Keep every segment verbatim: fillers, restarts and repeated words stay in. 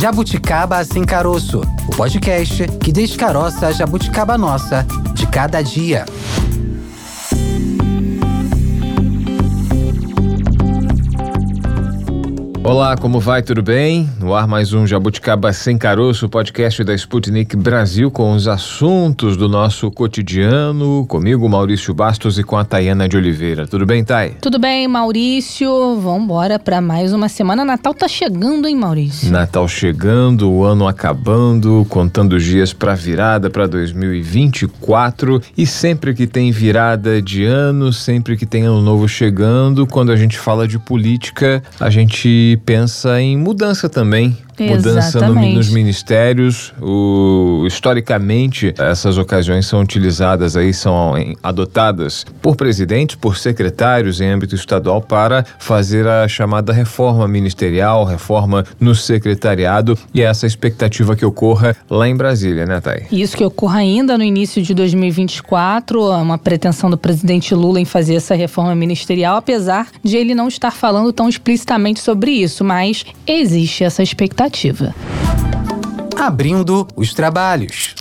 Jabuticaba Sem Caroço, o podcast que descaroça a jabuticaba nossa de cada dia. Olá, como vai? Tudo bem? No ar mais um Jabuticaba Sem Caroço, podcast da Sputnik Brasil com os assuntos do nosso cotidiano, comigo, Maurício Bastos, e com a Tayana de Oliveira. Tudo bem, Thay? Tudo bem, Maurício. Vamos embora para mais uma semana. Natal tá chegando, hein, Maurício? Natal chegando, o ano acabando, contando os dias para virada para dois mil e vinte e quatro. E sempre que tem virada de ano, sempre que tem ano novo chegando, quando a gente fala de política, a gente pensa em mudança também. Mudança no, nos ministérios. O, historicamente, essas ocasiões são utilizadas aí, são adotadas por presidentes, por secretários em âmbito estadual para fazer a chamada reforma ministerial, reforma no secretariado, e é essa expectativa que ocorra lá em Brasília, né, Thay? Isso, que ocorra ainda no início de dois mil e vinte e quatro, uma pretensão do presidente Lula em fazer essa reforma ministerial, apesar de ele não estar falando tão explicitamente sobre isso, mas existe essa expectativa. Abrindo os trabalhos.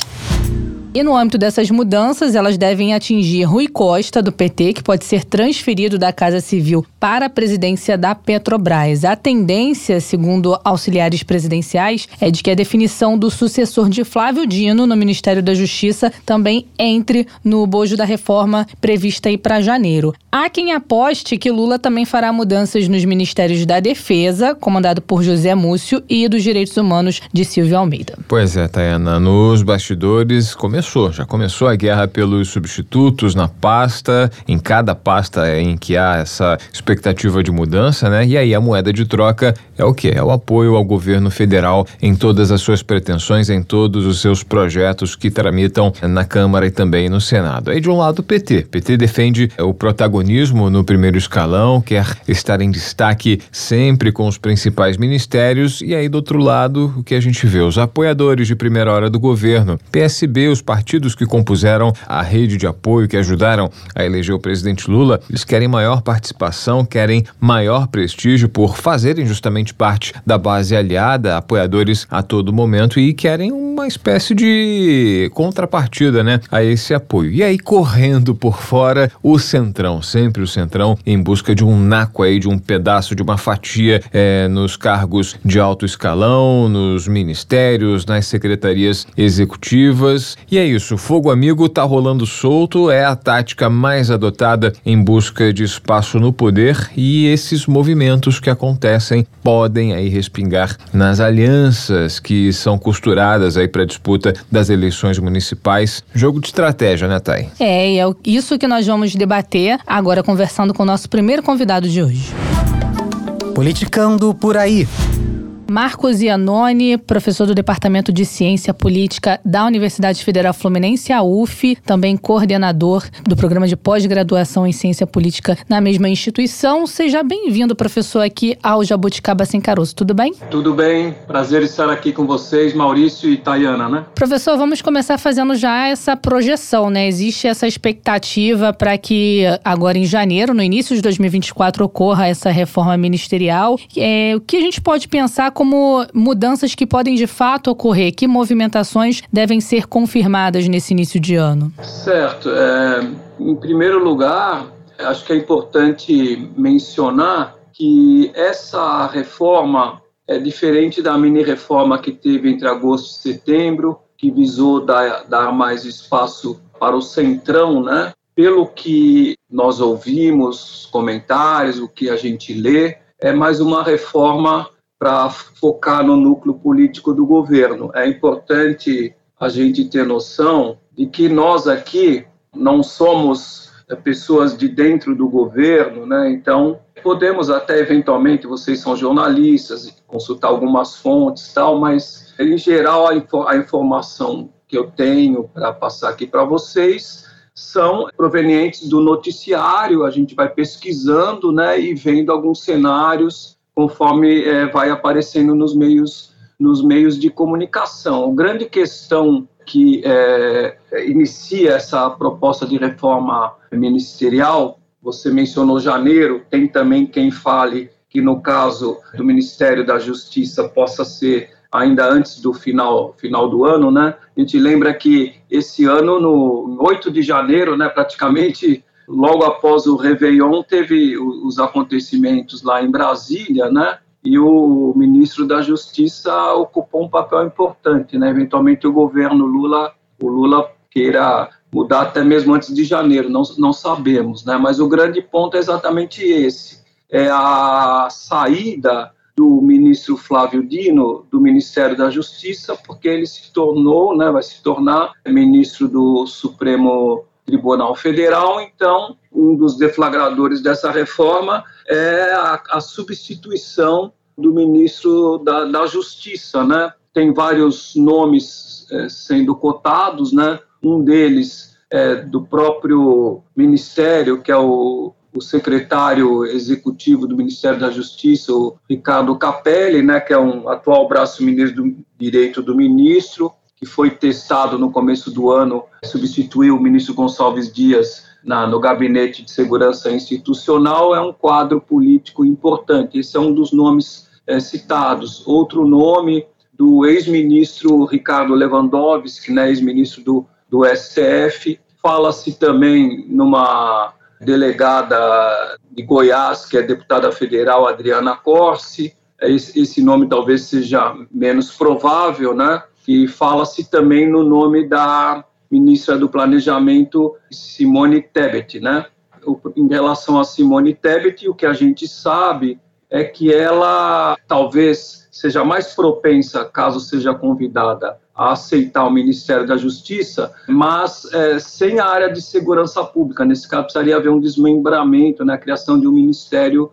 E no âmbito dessas mudanças, elas devem atingir Rui Costa, do P T, que pode ser transferido da Casa Civil para a presidência da Petrobras. A tendência, segundo auxiliares presidenciais, é de que a definição do sucessor de Flávio Dino no Ministério da Justiça também entre no bojo da reforma prevista aí para janeiro. Há quem aposte que Lula também fará mudanças nos Ministérios da Defesa, comandado por José Múcio, e dos Direitos Humanos, de Silvio Almeida. Pois é, Tayana, nos bastidores começou Já começou a guerra pelos substitutos na pasta, em cada pasta em que há essa expectativa de mudança, né? E aí a moeda de troca é o quê? É o apoio ao governo federal em todas as suas pretensões, em todos os seus projetos que tramitam na Câmara e também no Senado. Aí de um lado o P T. P T defende o protagonismo no primeiro escalão, quer estar em destaque sempre com os principais ministérios, e aí do outro lado o que a gente vê? Os apoiadores de primeira hora do governo, P S B, os partidos que compuseram a rede de apoio que ajudaram a eleger o presidente Lula, eles querem maior participação, querem maior prestígio por fazerem justamente parte da base aliada, apoiadores a todo momento, e querem uma espécie de contrapartida, né, a esse apoio. E aí, correndo por fora, o Centrão, sempre o Centrão, em busca de um naco aí, de um pedaço, de uma fatia é, nos cargos de alto escalão, nos ministérios, nas secretarias executivas. E é isso, fogo amigo tá rolando solto, é a tática mais adotada em busca de espaço no poder, e esses movimentos que acontecem podem aí respingar nas alianças que são costuradas aí para a disputa das eleições municipais. Jogo de estratégia, né, Thay? É, e é isso que nós vamos debater agora, conversando com o nosso primeiro convidado de hoje. Politicando por aí. Marcos Iannone, professor do Departamento de Ciência Política da Universidade Federal Fluminense, a U F, também coordenador do programa de pós-graduação em Ciência Política na mesma instituição. Seja bem-vindo, professor, aqui ao Jabuticaba Sem Caroço. Tudo bem? Tudo bem. Prazer estar aqui com vocês, Maurício e Tayana, né? Professor, vamos começar fazendo já essa projeção, né? Existe essa expectativa para que agora em janeiro, no início de dois mil e vinte e quatro, ocorra essa reforma ministerial. É, o que a gente pode pensar como mudanças que podem de fato ocorrer? Que movimentações devem ser confirmadas nesse início de ano? Certo. É, em primeiro lugar, acho que é importante mencionar que essa reforma é diferente da mini-reforma que teve entre agosto e setembro, que visou dar, dar mais espaço para o Centrão, né? Pelo que nós ouvimos, comentários, o que a gente lê, é mais uma reforma para focar no núcleo político do governo. É importante a gente ter noção de que nós aqui não somos pessoas de dentro do governo, né? Então, podemos até, eventualmente, vocês são jornalistas, consultar algumas fontes e tal, mas, em geral, a, info- a informação que eu tenho para passar aqui para vocês são provenientes do noticiário. A gente vai pesquisando, né, e vendo alguns cenários conforme é, vai aparecendo nos meios, nos meios de comunicação. A grande questão que é, inicia essa proposta de reforma ministerial, você mencionou janeiro, tem também quem fale que no caso do Ministério da Justiça possa ser ainda antes do final, final do ano, né? A gente lembra que esse ano, no oito de janeiro, né, praticamente logo após o Réveillon, teve os acontecimentos lá em Brasília, né? E o ministro da Justiça ocupou um papel importante, né? Eventualmente o governo Lula, o Lula queira mudar até mesmo antes de janeiro, não, não sabemos, né? Mas o grande ponto é exatamente esse, é a saída do ministro Flávio Dino, do Ministério da Justiça, porque ele se tornou, né, vai se tornar ministro do Supremo Tribunal Federal. Então, um dos deflagradores dessa reforma é a, a substituição do ministro da, da Justiça, né? Tem vários nomes é, sendo cotados, né? Um deles é do próprio Ministério, que é o o secretário executivo do Ministério da Justiça, o Ricardo Capelli, né, que é um atual braço ministro do direito do ministro, que foi testado no começo do ano, substituiu o ministro Gonçalves Dias na, no Gabinete de Segurança Institucional. É um quadro político importante. Esse é um dos nomes é, citados. Outro nome do ex-ministro Ricardo Lewandowski, né, ex-ministro do, do S T F. Fala-se também numa delegada de Goiás, que é deputada federal, Adriana Corsi. Esse, esse nome talvez seja menos provável, né? E fala-se também no nome da ministra do Planejamento, Simone Tebet, né? Em relação a Simone Tebet, o que a gente sabe é que ela talvez seja mais propensa, caso seja convidada, a aceitar o Ministério da Justiça, mas é, sem a área de segurança pública. Nesse caso, precisaria haver um desmembramento, né, a criação de um Ministério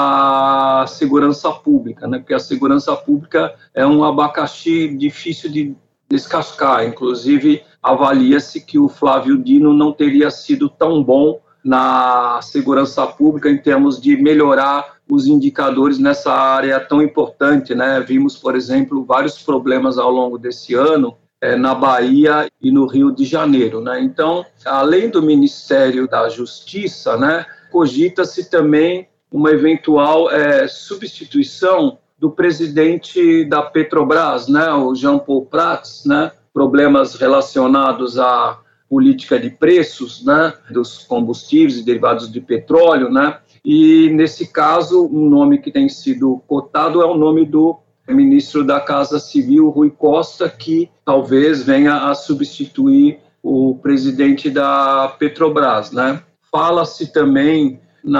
da Segurança Pública, né, porque a segurança pública é um abacaxi difícil de descascar. Inclusive, avalia-se que o Flávio Dino não teria sido tão bom na segurança pública em termos de melhorar os indicadores nessa área tão importante, né? Vimos, por exemplo, vários problemas ao longo desse ano é, na Bahia e no Rio de Janeiro, né? Então, além do Ministério da Justiça, né, cogita-se também uma eventual é, substituição do presidente da Petrobras, né, o Jean Paul Prats, né? Problemas relacionados à política de preços, né, dos combustíveis e derivados de petróleo, né? E, nesse caso, um nome que tem sido cotado é o nome do ministro da Casa Civil, Rui Costa, que talvez venha a substituir o presidente da Petrobras, né? Fala-se também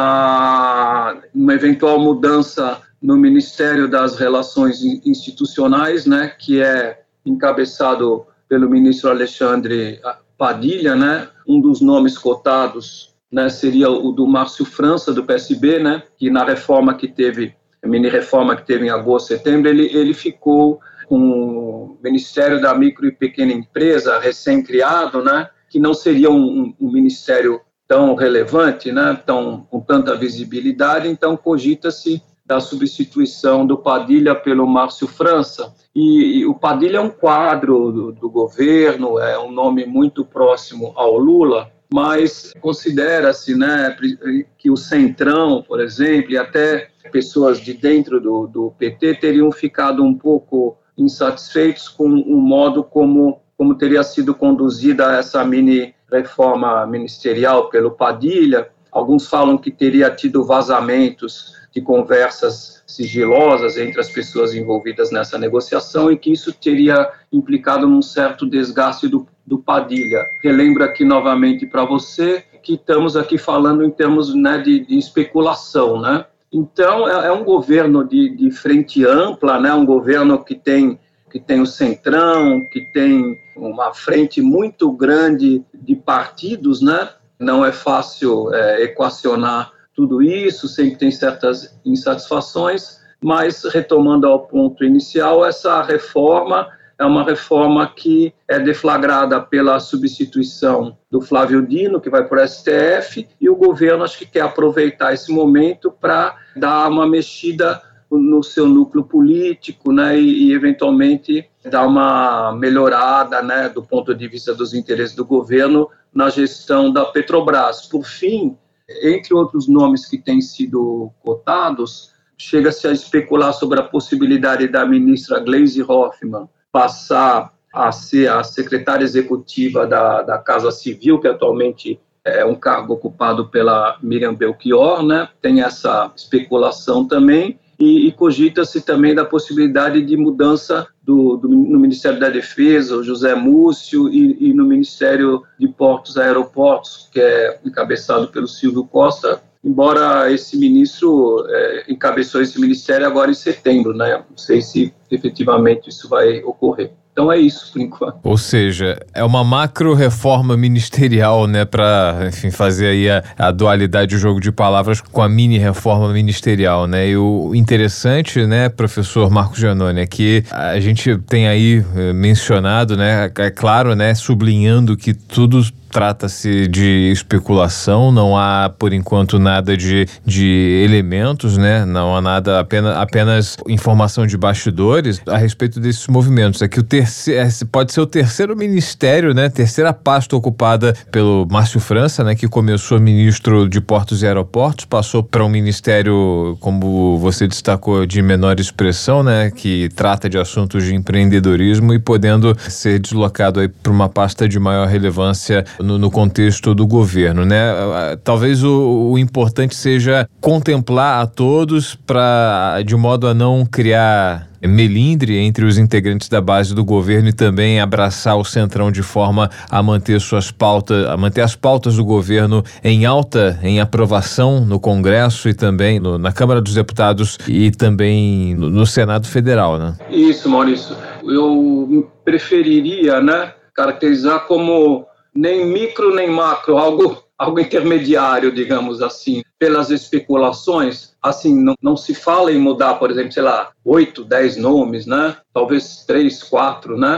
na uma eventual mudança no Ministério das Relações Institucionais, né, que é encabeçado pelo ministro Alexandre Padilha, né? Um dos nomes cotados, né, seria o do Márcio França, do P S B, né, que na reforma que teve, a mini-reforma que teve em agosto, setembro, ele, ele ficou com o Ministério da Micro e Pequena Empresa, recém-criado, né, que não seria um, um ministério tão relevante, né, tão, com tanta visibilidade. Então cogita-se da substituição do Padilha pelo Márcio França. E, e o Padilha é um quadro do, do governo, é um nome muito próximo ao Lula, mas considera-se, né, que o Centrão, por exemplo, e até pessoas de dentro do, do P T teriam ficado um pouco insatisfeitos com o modo como, como teria sido conduzida essa mini-reforma ministerial pelo Padilha. Alguns falam que teria tido vazamentos de conversas sigilosas entre as pessoas envolvidas nessa negociação e que isso teria implicado num certo desgaste do, do Padilha. Relembro aqui novamente para você que estamos aqui falando em termos, né, de, de especulação, né? Então, é, é um governo de, de frente ampla, né? Um governo que tem, que tem o Centrão, que tem uma frente muito grande de partidos, né? Não é fácil é, equacionar tudo isso, sempre tem certas insatisfações, mas, retomando ao ponto inicial, essa reforma é uma reforma que é deflagrada pela substituição do Flávio Dino, que vai para o S T F, e o governo acho que quer aproveitar esse momento para dar uma mexida no seu núcleo político, né, e, e, eventualmente, dar uma melhorada, né, do ponto de vista dos interesses do governo na gestão da Petrobras. Por fim, entre outros nomes que têm sido cotados, chega-se a especular sobre a possibilidade da ministra Gleisi Hoffmann passar a ser a secretária executiva da, da Casa Civil, que atualmente é um cargo ocupado pela Miriam Belchior, né? Tem essa especulação também, e, e cogita-se também da possibilidade de mudança do, do, no Ministério da Defesa, o José Múcio, e, e no Ministério de Portos e Aeroportos, que é encabeçado pelo Silvio Costa, embora esse ministro é, encabeçou esse ministério agora em setembro, né? Não sei se efetivamente isso vai ocorrer. Então é isso, por enquanto. Ou seja, é uma macro-reforma ministerial, né, para, enfim, fazer aí a, a dualidade, o jogo de palavras com a mini-reforma ministerial, né? E o interessante, né, professor Marcos Giannoni, é que a gente tem aí mencionado, né, é claro, né, sublinhando que tudo trata-se de especulação, não há, por enquanto, nada de, de elementos, né? Não há nada, apenas, apenas informação de bastidores a respeito desses movimentos. É que o terceiro, pode ser o terceiro ministério, né? Terceira pasta ocupada pelo Márcio França, né? Que começou ministro de Portos e Aeroportos, passou para um ministério, como você destacou, de menor expressão, né? Que trata de assuntos de empreendedorismo e podendo ser deslocado aí para uma pasta de maior relevância No, no contexto do governo, né? Talvez o, o importante seja contemplar a todos para, de modo a não criar melindre entre os integrantes da base do governo e também abraçar o Centrão de forma a manter suas pautas, a manter as pautas do governo em alta, em aprovação no Congresso e também no, na Câmara dos Deputados e também no, no Senado Federal, né? Isso, Maurício. Eu preferiria, né, caracterizar como nem micro nem macro, algo, algo intermediário, digamos assim, pelas especulações. Assim, não, não se fala em mudar, por exemplo, sei lá, oito, dez nomes, né? Talvez três, quatro, né?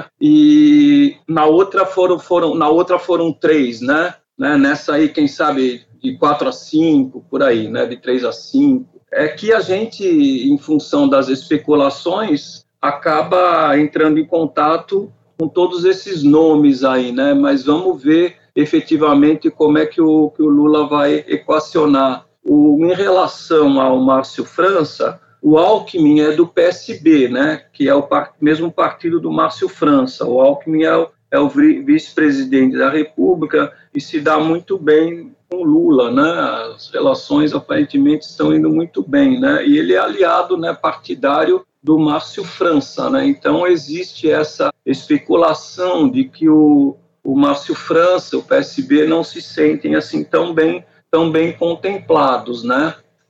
E na outra foram, foram, na outra foram três, né? né? Nessa aí, quem sabe, de quatro a cinco, por aí, né? De três a cinco. É que a gente, em função das especulações, acaba entrando em contato com todos esses nomes aí, né? Mas vamos ver efetivamente como é que o, que o Lula vai equacionar. O, em relação ao Márcio França, o Alckmin é do P S B, né? Que é o par, mesmo partido do Márcio França. O Alckmin é o, é o vice-presidente da República e se dá muito bem com o Lula, né? As relações aparentemente estão indo muito bem, né? E ele é aliado, né, partidário do Márcio França, né? Então existe essa especulação de que o, o Márcio França, o P S B, não se sentem assim tão bem, tão bem contemplados, né?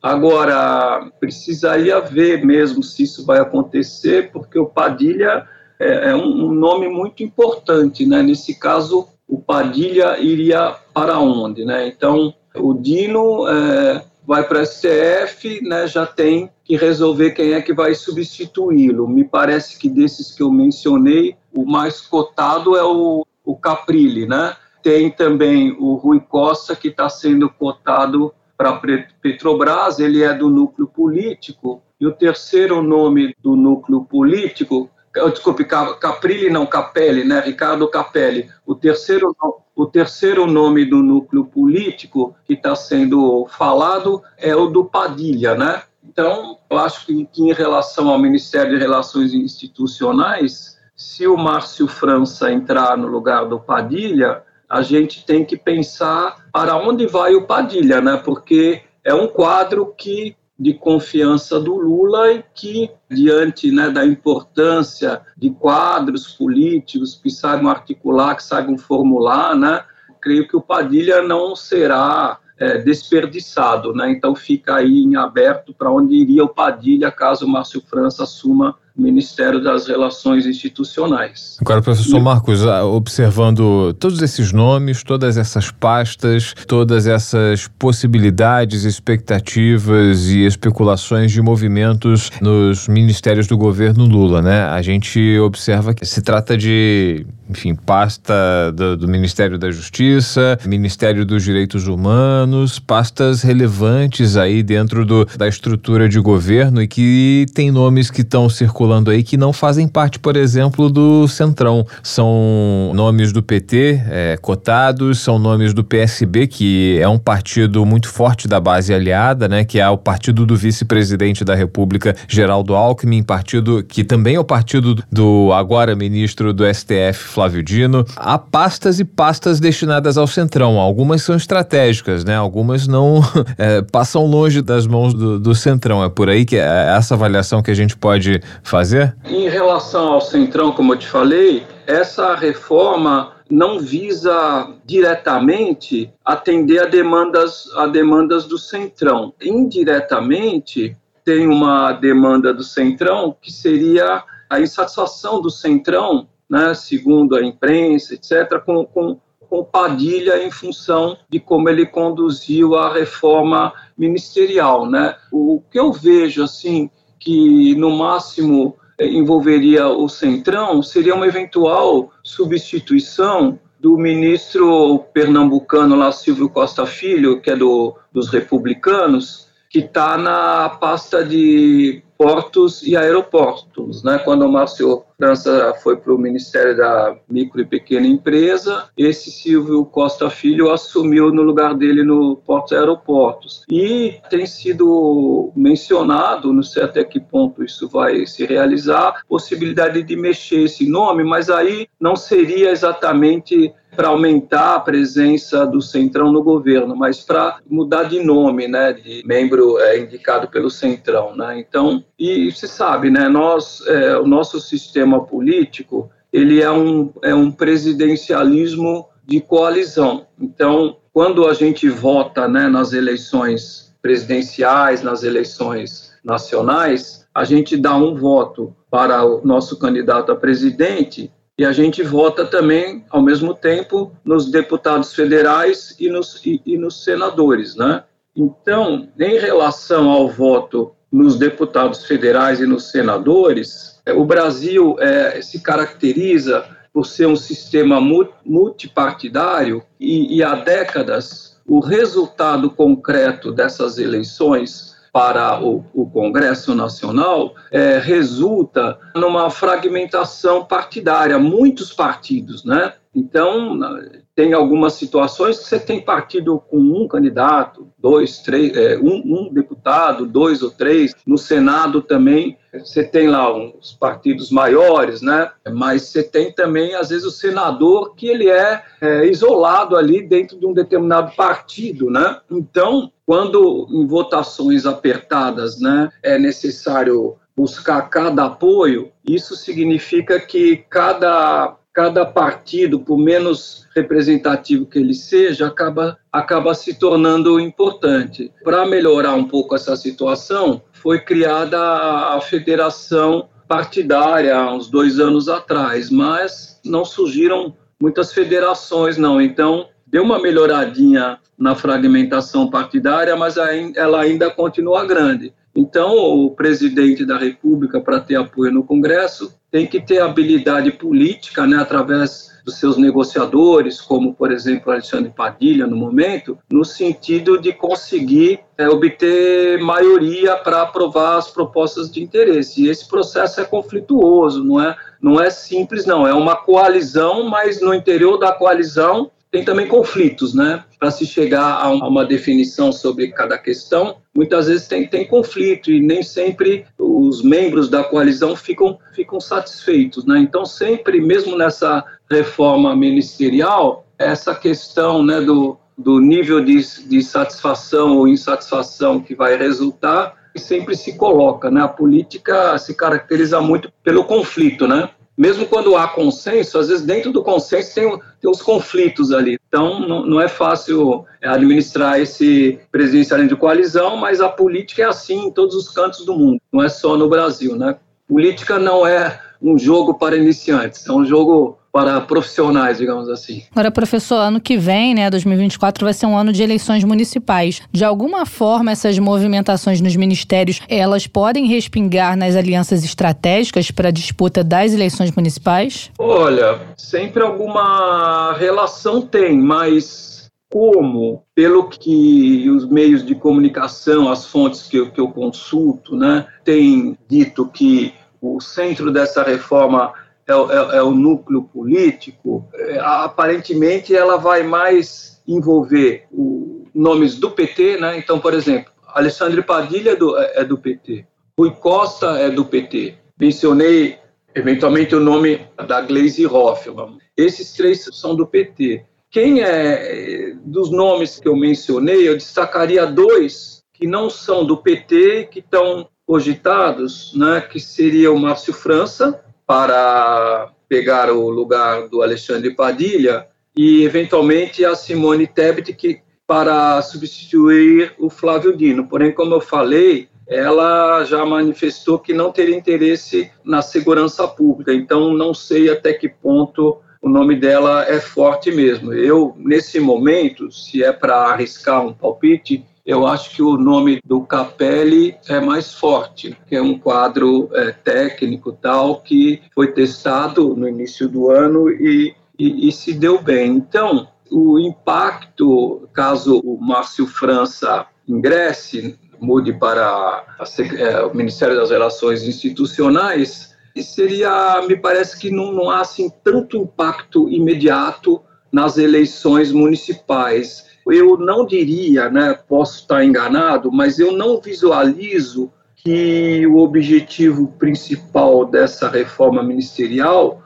Agora, precisaria ver mesmo se isso vai acontecer, porque o Padilha é, é um, um nome muito importante, né? Nesse caso, o Padilha iria para onde, né? Então, o Dino é, vai para o S T F, né? Já tem que resolver quem é que vai substituí-lo. Me parece que desses que eu mencionei, o mais cotado é o, o Caprilli, né? Tem também o Rui Costa, que está sendo cotado para Petrobras, ele é do núcleo político, e o terceiro nome do núcleo político, desculpe, Caprilli não, Capelli, né? Ricardo Capelli, o terceiro, o terceiro nome do núcleo político que está sendo falado é o do Padilha, né? Então, eu acho que, que em relação ao Ministério de Relações Institucionais, se o Márcio França entrar no lugar do Padilha, a gente tem que pensar para onde vai o Padilha, né? Porque é um quadro que, de confiança do Lula e que, diante, né, da importância de quadros políticos que saibam articular, que saibam formular, né? Creio que o Padilha não será É, desperdiçado, né? Então fica aí em aberto para onde iria o Padilha caso o Márcio França assuma o Ministério das Relações Institucionais. Agora, professor Marcos, observando todos esses nomes, todas essas pastas, todas essas possibilidades, expectativas e especulações de movimentos nos ministérios do governo Lula, né? A gente observa que se trata de, enfim, pasta do, do Ministério da Justiça, Ministério dos Direitos Humanos, pastas relevantes aí dentro do, da estrutura de governo e que tem nomes que estão circulando circulando aí que não fazem parte, por exemplo, do Centrão. São nomes do P T é, cotados, são nomes do P S B, que é um partido muito forte da base aliada, né, que é o partido do vice-presidente da República, Geraldo Alckmin, partido que também é o partido do agora ministro do S T F, Flávio Dino. Há pastas e pastas destinadas ao Centrão. Algumas são estratégicas, né? Algumas não é, passam longe das mãos do, do Centrão. É por aí que é essa avaliação que a gente pode fazer? Em relação ao Centrão, como eu te falei, essa reforma não visa diretamente atender a demandas, a demandas do Centrão. Indiretamente, tem uma demanda do Centrão que seria a insatisfação do Centrão, né, segundo a imprensa, etcétera, com, com, com Padilha em função de como ele conduziu a reforma ministerial, né? O que eu vejo, assim, que no máximo envolveria o Centrão seria uma eventual substituição do ministro pernambucano lá, Silvio Costa Filho, que é do, dos republicanos, que está na pasta de portos e aeroportos, né? Quando o Márcio França foi para o Ministério da Micro e Pequena Empresa, esse Silvio Costa Filho assumiu no lugar dele no Portos e Aeroportos. E tem sido mencionado, não sei até que ponto isso vai se realizar, possibilidade de mexer esse nome, mas aí não seria exatamente para aumentar a presença do Centrão no governo, mas para mudar de nome, né, de membro é, indicado pelo Centrão, né? Então, e se sabe, né, nós, é, o nosso sistema político, ele é um, é um presidencialismo de coalizão. Então, quando a gente vota, né, nas eleições presidenciais, nas eleições nacionais, a gente dá um voto para o nosso candidato a presidente e a gente vota também, ao mesmo tempo, nos deputados federais e nos, e, e nos senadores, né? Então, em relação ao voto nos deputados federais e nos senadores, o Brasil é, se caracteriza por ser um sistema multipartidário e, e há décadas o resultado concreto dessas eleições para o, o Congresso Nacional é, resulta numa fragmentação partidária, muitos partidos, né? Então, tem algumas situações que você tem partido com um candidato, dois, três, é, um, um deputado, dois ou três. No Senado também você tem lá uns partidos maiores, né? Mas você tem também, às vezes, o senador que ele é, é isolado ali dentro de um determinado partido, né? Então, quando em votações apertadas, né, é necessário buscar cada apoio, isso significa que cada... cada partido, por menos representativo que ele seja, acaba, acaba se tornando importante. Para melhorar um pouco essa situação, foi criada a federação partidária há uns dois anos atrás, mas não surgiram muitas federações, não. Então, deu uma melhoradinha na fragmentação partidária, mas ela ainda continua grande. Então, o presidente da República, para ter apoio no Congresso, tem que ter habilidade política, né, através dos seus negociadores, como, por exemplo, Alexandre Padilha, no momento, no sentido de conseguir é, obter maioria para aprovar as propostas de interesse. E esse processo é conflituoso, não é, não é simples, não. É uma coalizão, mas no interior da coalizão tem também conflitos, né? Para se chegar a uma definição sobre cada questão, muitas vezes tem, tem conflito e nem sempre os membros da coalizão ficam, ficam satisfeitos, né? Então, sempre, mesmo nessa reforma ministerial, essa questão, né, do, do nível de, de satisfação ou insatisfação que vai resultar sempre se coloca, né? A política se caracteriza muito pelo conflito, né? Mesmo quando há consenso, às vezes dentro do consenso tem, tem os conflitos ali. Então, não, não é fácil administrar esse presidencialismo de coalizão, mas a política é assim em todos os cantos do mundo, não é só no Brasil, né? Política não é um jogo para iniciantes, é um jogo para profissionais, digamos assim. Agora, professor, ano que vem, né, dois mil e vinte e quatro, vai ser um ano de eleições municipais. De alguma forma, essas movimentações nos ministérios, elas podem respingar nas alianças estratégicas para a disputa das eleições municipais? Olha, sempre alguma relação tem, mas como, pelo que os meios de comunicação, as fontes que eu, que eu consulto, né, têm dito que o centro dessa reforma é, é, é o núcleo político, é, aparentemente ela vai mais envolver o, nomes do P T, né? Então, por exemplo, Alexandre Padilha é do, é do P T, Rui Costa é do P T, mencionei eventualmente o nome da Gleisi Hoffmann, esses três são do P T. Quem é dos nomes que eu mencionei, eu destacaria dois que não são do P T, que estão cogitados, né, que seria o Márcio França, para pegar o lugar do Alexandre Padilha, e eventualmente a Simone Tebet, que, para substituir o Flávio Dino. Porém, como eu falei, ela já manifestou que não teria interesse na segurança pública, então não sei até que ponto o nome dela é forte mesmo. Eu, nesse momento, se é para arriscar um palpite, eu acho que o nome do Capelli é mais forte, que é um quadro é, técnico tal, que foi testado no início do ano e, e, e se deu bem. Então, o impacto, caso o Márcio França ingresse, mude para a, é, o Ministério das Relações Institucionais, seria, me parece que não, não há assim, tanto impacto imediato nas eleições municipais. Eu não diria, né, posso estar enganado, mas eu não visualizo que o objetivo principal dessa reforma ministerial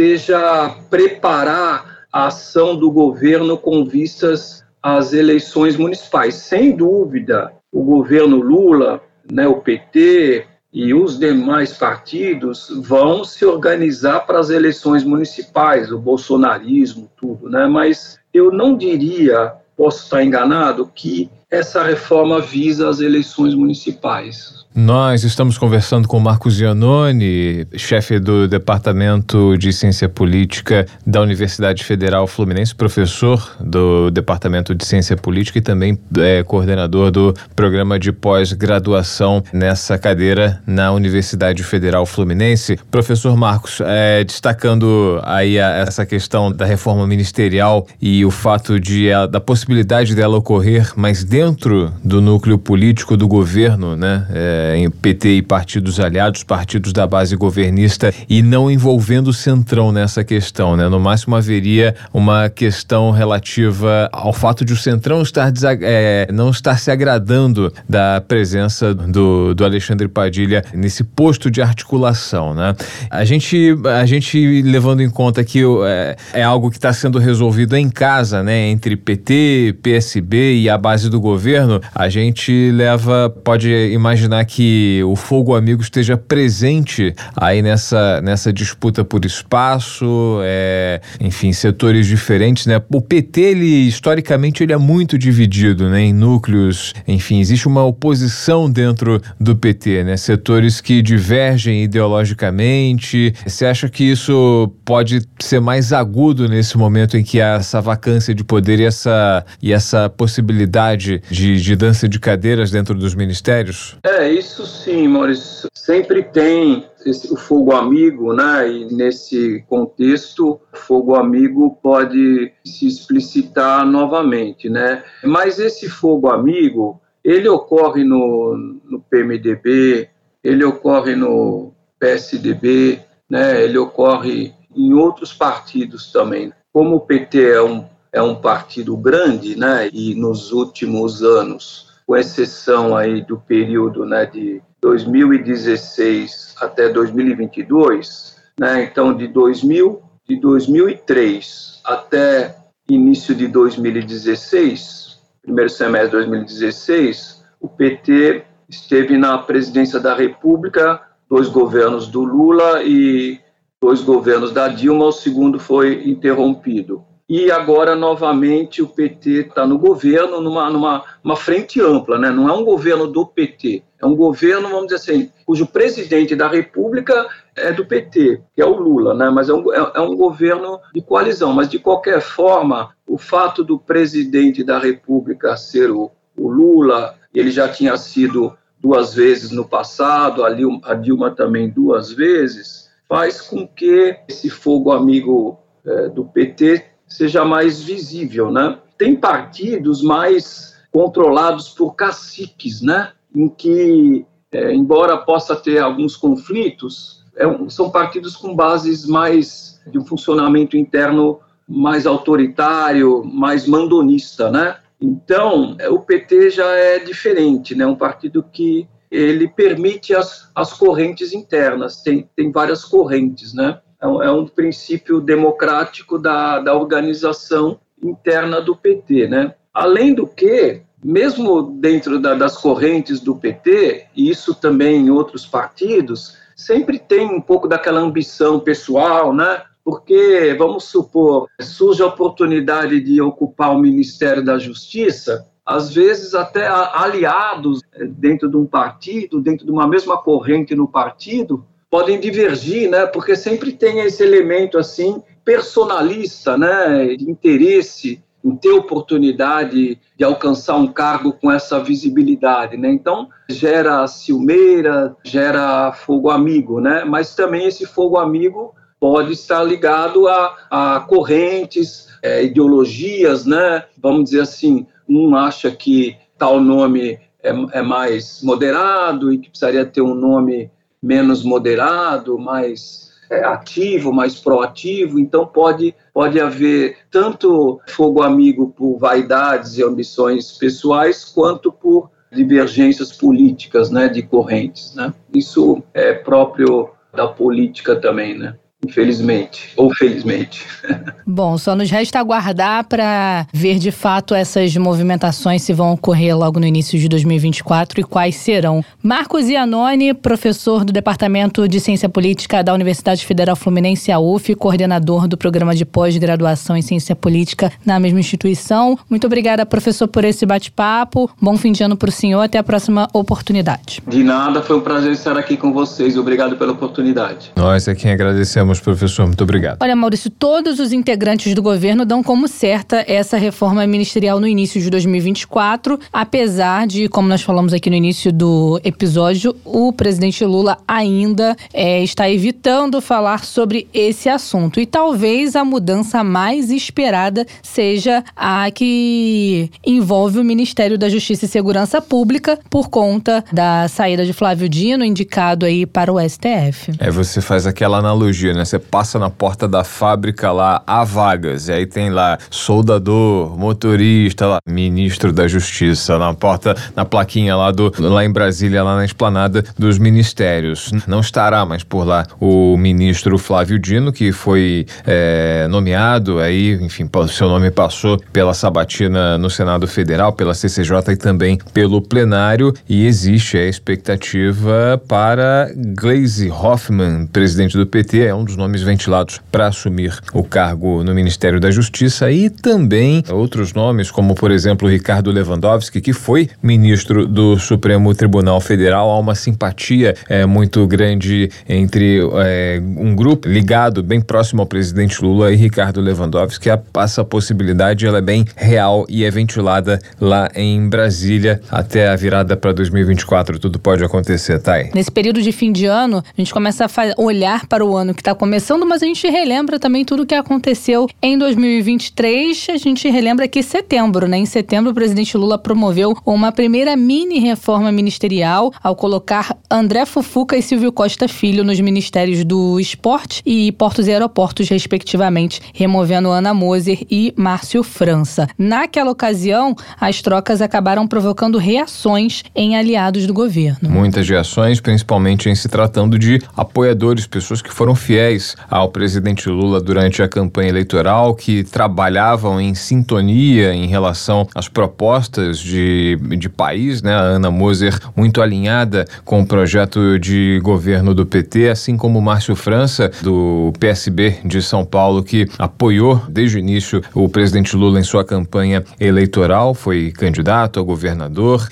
seja preparar a ação do governo com vistas às eleições municipais. Sem dúvida, o governo Lula, né, o P T e os demais partidos vão se organizar para as eleições municipais, o bolsonarismo, tudo, né? Mas eu não diria, posso estar enganado, que essa reforma visa as eleições municipais. Nós estamos conversando com Marcos Iannone, chefe do Departamento de Ciência Política da Universidade Federal Fluminense, professor do Departamento de Ciência Política e também é, coordenador do programa de pós-graduação nessa cadeira na Universidade Federal Fluminense. Professor Marcos, é, destacando aí a, essa questão da reforma ministerial e o fato de a, da possibilidade dela ocorrer, mas dentro do núcleo político do governo, né? É, em P T e partidos aliados, partidos da base governista, e não envolvendo o Centrão nessa questão, né? No máximo haveria uma questão relativa ao fato de o Centrão estar desag- é, não estar se agradando da presença do, do Alexandre Padilha nesse posto de articulação, né? A gente, a gente levando em conta que é, é algo que está sendo resolvido em casa, né? Entre P T, P S B e a base do governo, a gente leva, pode imaginar que que o fogo amigo esteja presente aí nessa, nessa disputa por espaço, é, enfim, setores diferentes, né? O P T, ele, historicamente, ele é muito dividido, né, em núcleos, enfim, existe uma oposição dentro do P T, né? Setores que divergem ideologicamente. Você acha que isso pode ser mais agudo nesse momento em que há essa vacância de poder e essa, e essa possibilidade de, de dança de cadeiras dentro dos ministérios? É, isso sim, Maurício. Sempre tem esse, o fogo amigo, né? E nesse contexto, o fogo amigo pode se explicitar novamente, né? Mas esse fogo amigo, ele ocorre no, no P M D B, ele ocorre no P S D B, né? Ele ocorre em outros partidos também. Como o P T é um, é um partido grande, né? E nos últimos anos, com exceção aí do período, né, de dois mil e dezesseis até dois mil e vinte e dois, né, então de, dois mil, de dois mil e três até início de dois mil e dezesseis, primeiro semestre de dois mil e dezesseis, o P T esteve na presidência da República, dois governos do Lula e dois governos da Dilma, o segundo foi interrompido. E agora, novamente, o P T está no governo, numa, numa uma frente ampla, né? Não é um governo do P T, é um governo, vamos dizer assim, cujo presidente da República é do P T, que é o Lula, né? Mas é um, é, é um governo de coalizão. Mas, de qualquer forma, o fato do presidente da República ser o, o Lula, ele já tinha sido duas vezes no passado, a Dilma, a Dilma também duas vezes, faz com que esse fogo amigo é, do P T seja mais visível, né? Tem partidos mais controlados por caciques, né? Em que, é, embora possa ter alguns conflitos, é um, são partidos com bases mais de um funcionamento interno mais autoritário, mais mandonista, né? Então, o P T já é diferente, né? Um partido que ele permite as, as correntes internas, tem, tem várias correntes, né? É um, é um princípio democrático da, da organização interna do P T, né? Além do que, mesmo dentro da, das correntes do P T, e isso também em outros partidos, sempre tem um pouco daquela ambição pessoal, né? Porque, vamos supor, surge a oportunidade de ocupar o Ministério da Justiça, às vezes até aliados dentro de um partido, dentro de uma mesma corrente no partido, podem divergir, né? Porque sempre tem esse elemento assim personalista, né? De interesse em ter oportunidade de alcançar um cargo com essa visibilidade, né? Então, gera ciumeira, gera fogo amigo, né? Mas também esse fogo amigo pode estar ligado a, a correntes, é, ideologias, né? Vamos dizer assim, um acha que tal nome é, é mais moderado e que precisaria ter um nome menos moderado, mais é, ativo, mais proativo. Então pode, pode haver tanto fogo amigo por vaidades e ambições pessoais, quanto por divergências políticas, né, de correntes, né? Isso é próprio da política também, né? Infelizmente, ou felizmente. Bom, só nos resta aguardar para ver de fato essas movimentações se vão ocorrer logo no início de dois mil e vinte e quatro e quais serão. Marcos Iannone, professor do Departamento de Ciência Política da Universidade Federal Fluminense, a U F, coordenador do Programa de Pós-Graduação em Ciência Política na mesma instituição. Muito obrigada, professor, por esse bate-papo. Bom fim de ano para o senhor. Até a próxima oportunidade. De nada, foi um prazer estar aqui com vocês. Obrigado pela oportunidade. Nós é quem agradecemos, professor. Muito obrigado. Olha, Maurício, todos os integrantes do governo dão como certa essa reforma ministerial no início de dois mil e vinte e quatro, apesar de, como nós falamos aqui no início do episódio, o presidente Lula ainda é, está evitando falar sobre esse assunto. E talvez a mudança mais esperada seja a que envolve o Ministério da Justiça e Segurança Pública por conta da saída de Flávio Dino, indicado aí para o S T F. É, você faz aquela analogia, né? Você passa na porta da fábrica lá, há vagas, e aí tem lá soldador, motorista, lá, ministro da Justiça, na porta, na plaquinha lá, do, lá em Brasília, lá na esplanada dos ministérios. Não estará mais por lá o ministro Flávio Dino, que foi é, nomeado, aí, enfim, seu nome passou pela sabatina no Senado Federal, pela C C J e também pelo plenário, e existe a expectativa para Gleisi Hoffmann, presidente do P T, é um dos nomes ventilados para assumir o cargo no Ministério da Justiça, e também outros nomes, como por exemplo Ricardo Lewandowski, que foi ministro do Supremo Tribunal Federal. Há uma simpatia é, muito grande entre é, um grupo ligado bem próximo ao presidente Lula e Ricardo Lewandowski. A, essa possibilidade ela é bem real e é ventilada lá em Brasília. Até a virada para dois mil e vinte e quatro tudo pode acontecer, Thay. Nesse período de fim de ano, a gente começa a olhar para o ano que está começando, mas a gente relembra também tudo o que aconteceu em dois mil e vinte e três. A gente relembra que setembro, né? Em setembro, o presidente Lula promoveu uma primeira mini reforma ministerial ao colocar André Fufuca e Silvio Costa Filho nos ministérios do Esporte e Portos e Aeroportos, respectivamente, removendo Ana Moser e Márcio França. Naquela ocasião, as trocas acabaram provocando reações em aliados do governo. Muitas reações, principalmente em se tratando de apoiadores, pessoas que foram fiéis ao presidente Lula durante a campanha eleitoral, que trabalhavam em sintonia em relação às propostas de, de país, né? A Ana Moser muito alinhada com o projeto de governo do P T, assim como o Márcio França, do P S B de São Paulo, que apoiou desde o início o presidente Lula em sua campanha eleitoral, foi candidato a governador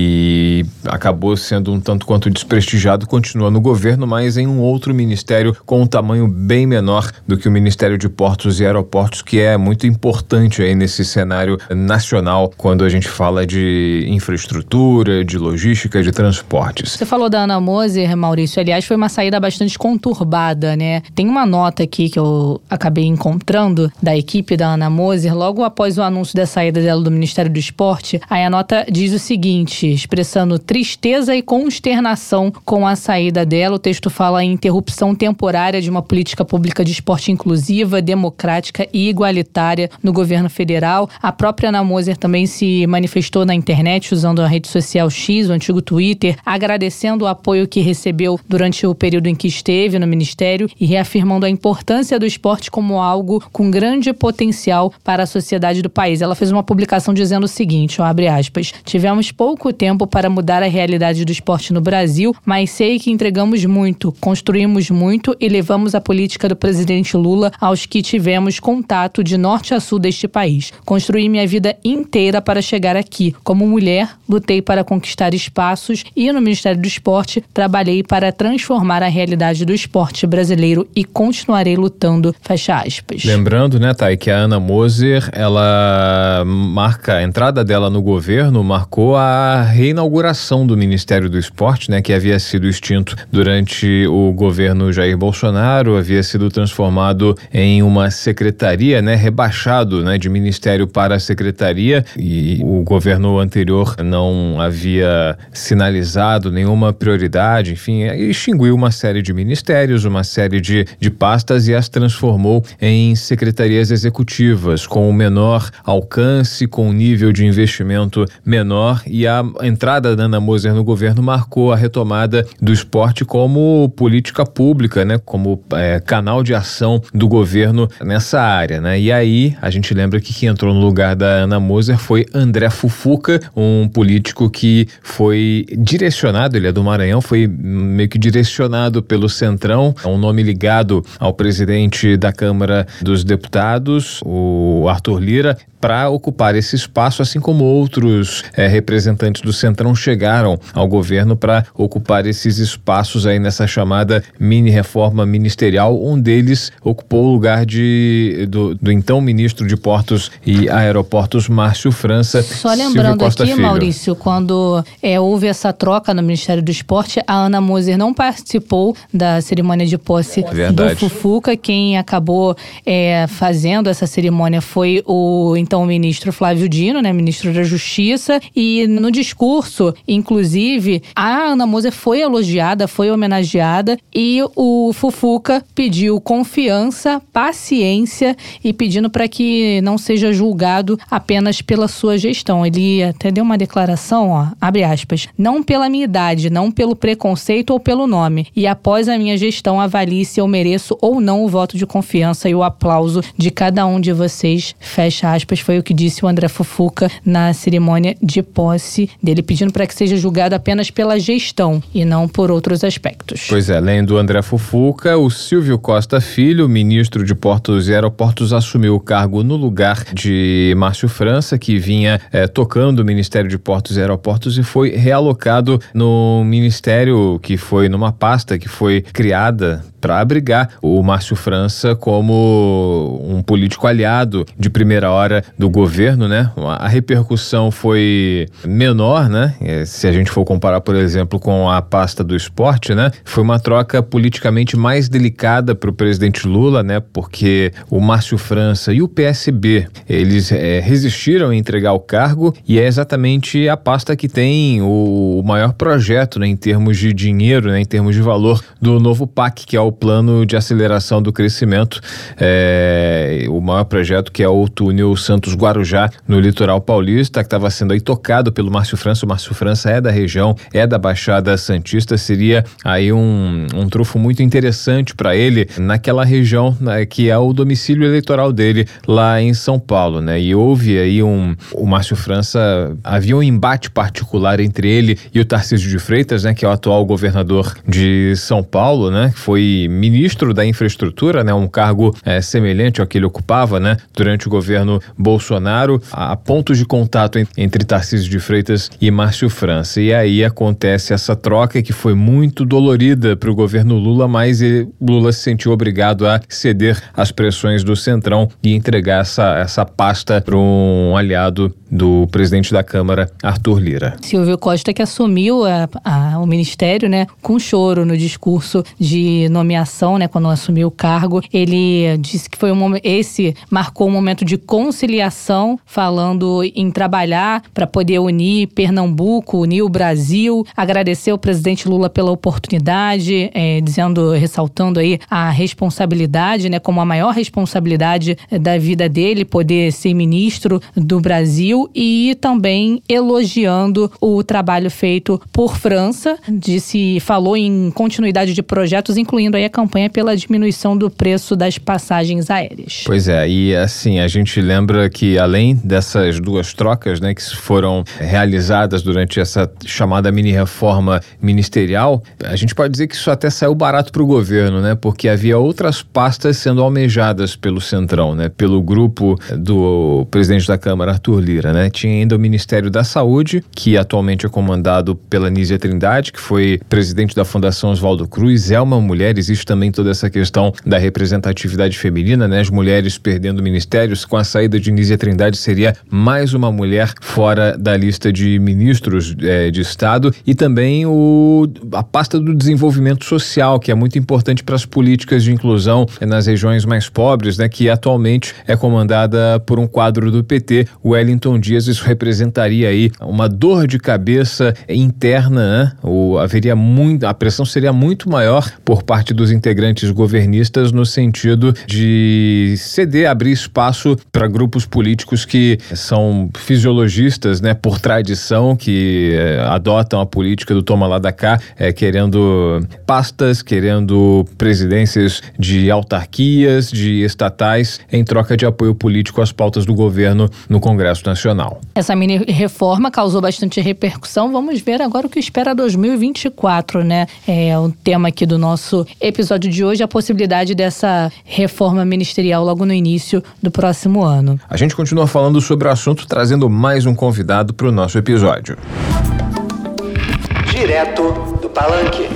e acabou sendo um tanto quanto desprestigiado, continua no governo, mas em um outro ministério com um tamanho bem menor do que o Ministério de Portos e Aeroportos, que é muito importante aí nesse cenário nacional quando a gente fala de infraestrutura, de logística, de transportes. Você falou da Ana Moser, Maurício, aliás, foi uma saída bastante conturbada, né? Tem uma nota aqui que eu acabei encontrando da equipe da Ana Moser, logo após o anúncio da saída dela do Ministério do Esporte. Aí a nota diz o seguinte, expressando tristeza e consternação com a saída dela. O texto fala em interrupção temporária de uma política pública de esporte inclusiva, democrática e igualitária no governo federal. A própria Ana Moser também se manifestou na internet usando a rede social X, o antigo Twitter, agradecendo o apoio que recebeu durante o período em que esteve no Ministério e reafirmando a importância do esporte como algo com grande potencial para a sociedade do país. Ela fez uma publicação dizendo o seguinte, ó, abre aspas, tivemos pouco tempo para mudar a realidade do esporte no Brasil, mas sei que entregamos muito, construímos muito e levamos a política do presidente Lula aos que tivemos contato de norte a sul deste país. Construí minha vida inteira para chegar aqui. Como mulher, lutei para conquistar espaços e no Ministério do Esporte trabalhei para transformar a realidade do esporte brasileiro e continuarei lutando, fecha aspas. Lembrando, né, Thay, que a Ana Moser, ela marca a entrada dela no governo, marcou a reinauguração do Ministério do Esporte, né, que havia sido extinto durante o governo Jair Bolsonaro, havia sido transformado em uma secretaria, né, rebaixado, né, de ministério para secretaria, e o governo anterior não havia sinalizado nenhuma prioridade, enfim, extinguiu uma série de ministérios, uma série de, de pastas e as transformou em secretarias executivas, com menor alcance, com nível de investimento menor, e a entrada da Ana Moser no governo marcou a retomada do esporte como política pública, né, como é, canal de ação do governo nessa área, né? E aí a gente lembra que quem entrou no lugar da Ana Moser foi André Fufuca, um político que foi direcionado, ele é do Maranhão, foi meio que direcionado pelo Centrão, é um nome ligado ao presidente da Câmara dos Deputados, o Arthur Lira, para ocupar esse espaço, assim como outros é, representantes do Centrão chegaram ao governo para ocupar esses espaços aí nessa chamada mini-reforma ministerial. Um deles ocupou o lugar de, do, do então ministro de Portos e Aeroportos, Márcio França. Só lembrando aqui, Filho. Maurício, quando é, houve essa troca no Ministério do Esporte, a Ana Moser não participou da cerimônia de posse Verdade. do Fufuca. Quem acabou é, fazendo essa cerimônia foi o então o ministro Flávio Dino, né, ministro da Justiça, e no discurso, inclusive, a Ana Moser foi elogiada, foi homenageada, e o Fufuca pediu confiança, paciência e pedindo para que não seja julgado apenas pela sua gestão. Ele até deu uma declaração, ó, abre aspas, não pela minha idade, não pelo preconceito ou pelo nome, e após a minha gestão avalie se eu mereço ou não o voto de confiança e o aplauso de cada um de vocês, fecha aspas. Foi o que disse o André Fufuca na cerimônia de posse dele, pedindo para que seja julgado apenas pela gestão e não por outros aspectos. Pois é, além do André Fufuca, o Silvio Costa Filho, ministro de Portos e Aeroportos, assumiu o cargo no lugar de Márcio França, que vinha é, tocando o Ministério de Portos e Aeroportos e foi realocado no ministério que foi numa pasta que foi criada para abrigar o Márcio França como um político aliado de primeira hora do governo, né? A repercussão foi menor, né? Se a gente for comparar, por exemplo, com a pasta do esporte, né? Foi uma troca politicamente mais delicada para o presidente Lula, né? Porque o Márcio França e o P S B, eles é, resistiram a entregar o cargo, e é exatamente a pasta que tem o, o maior projeto, né? Em termos de dinheiro, né? Em termos de valor do novo P A C, que é o Plano de Aceleração do Crescimento, é, o maior projeto, que é o túnel Santos-Guarujá, no litoral paulista, que estava sendo aí tocado pelo Márcio França. O Márcio França é da região, é da Baixada Santista, seria aí um, um trunfo muito interessante para ele naquela região, né, que é o domicílio eleitoral dele lá em São Paulo, né? E houve aí um, o Márcio França, havia um embate particular entre ele e o Tarcísio de Freitas, né, que é o atual governador de São Paulo, né, que foi ministro da Infraestrutura, né, um cargo é, semelhante ao que ele ocupava, né, durante o governo Bolsonaro, a, a pontos de contato entre Tarcísio de Freitas e Márcio França. E aí acontece essa troca que foi muito dolorida para o governo Lula, mas ele, Lula se sentiu obrigado a ceder às pressões do Centrão e entregar essa, essa pasta para um aliado do presidente da Câmara, Arthur Lira. Silvio Costa, que assumiu a, a, o ministério, né, com choro no discurso de nomeação, né, quando assumiu o cargo, ele disse que foi um, esse marcou um momento de conciliação, falando em trabalhar para poder unir Pernambuco, unir o Brasil, agradecer ao presidente Lula pela oportunidade, é, dizendo, ressaltando aí a responsabilidade, né, como a maior responsabilidade da vida dele, poder ser ministro do Brasil, e também elogiando o trabalho feito por França. Disse, falou em continuidade de projetos, incluindo aí a campanha pela diminuição do preço das passagens aéreas. Pois é, e assim, a gente lembra que além dessas duas trocas, né, que foram realizadas durante essa chamada mini-reforma ministerial, a gente pode dizer que isso até saiu barato para o governo, né, porque havia outras pastas sendo almejadas pelo Centrão, né, pelo grupo do presidente da Câmara, Arthur Lira, né, tinha ainda o Ministério da Saúde, que atualmente é comandado pela Nízia Trindade, que foi presidente da Fundação Oswaldo Cruz, é uma mulher. Existe também toda essa questão da representatividade feminina, né, as mulheres perdendo ministérios. Com a saída de Nízia Trindade, seria mais uma mulher fora da lista de ministros é, de Estado, e também o, a pasta do desenvolvimento social, que é muito importante para as políticas de inclusão nas regiões mais pobres, né, que atualmente é comandada por um quadro do P T, o Wellington Dias. Isso representaria aí uma dor de cabeça interna, né? O, haveria muito, a pressão seria muito maior por parte dos integrantes governistas no sentido de ceder, abrir espaço para grupos políticos que são fisiologistas, né, por tradição, que é, adotam a política do toma lá da cá, é, querendo pastas, querendo presidências de autarquias, de estatais, em troca de apoio político às pautas do governo no Congresso Nacional. Essa mini reforma causou bastante repercussão. Vamos ver agora o que espera dois mil e vinte e quatro, né? É o tema aqui do nosso episódio de hoje, a possibilidade dessa reforma ministerial logo no início do próximo ano. A gente continua falando sobre o assunto, trazendo mais um convidado para o nosso episódio. Direto do Palanque.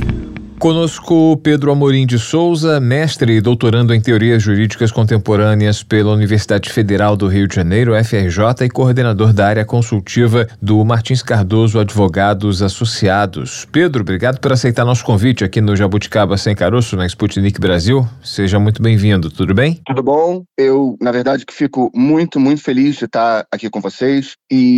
Conosco Pedro Amorim de Souza, mestre e doutorando em Teorias Jurídicas Contemporâneas pela Universidade Federal do Rio de Janeiro, F R J, e coordenador da área consultiva do Martins Cardoso Advogados Associados. Pedro, obrigado por aceitar nosso convite aqui no Jabuticaba Sem Caroço, na Sputnik Brasil. Seja muito bem-vindo, tudo bem? Tudo bom. Eu, na verdade, que fico muito, muito feliz de estar aqui com vocês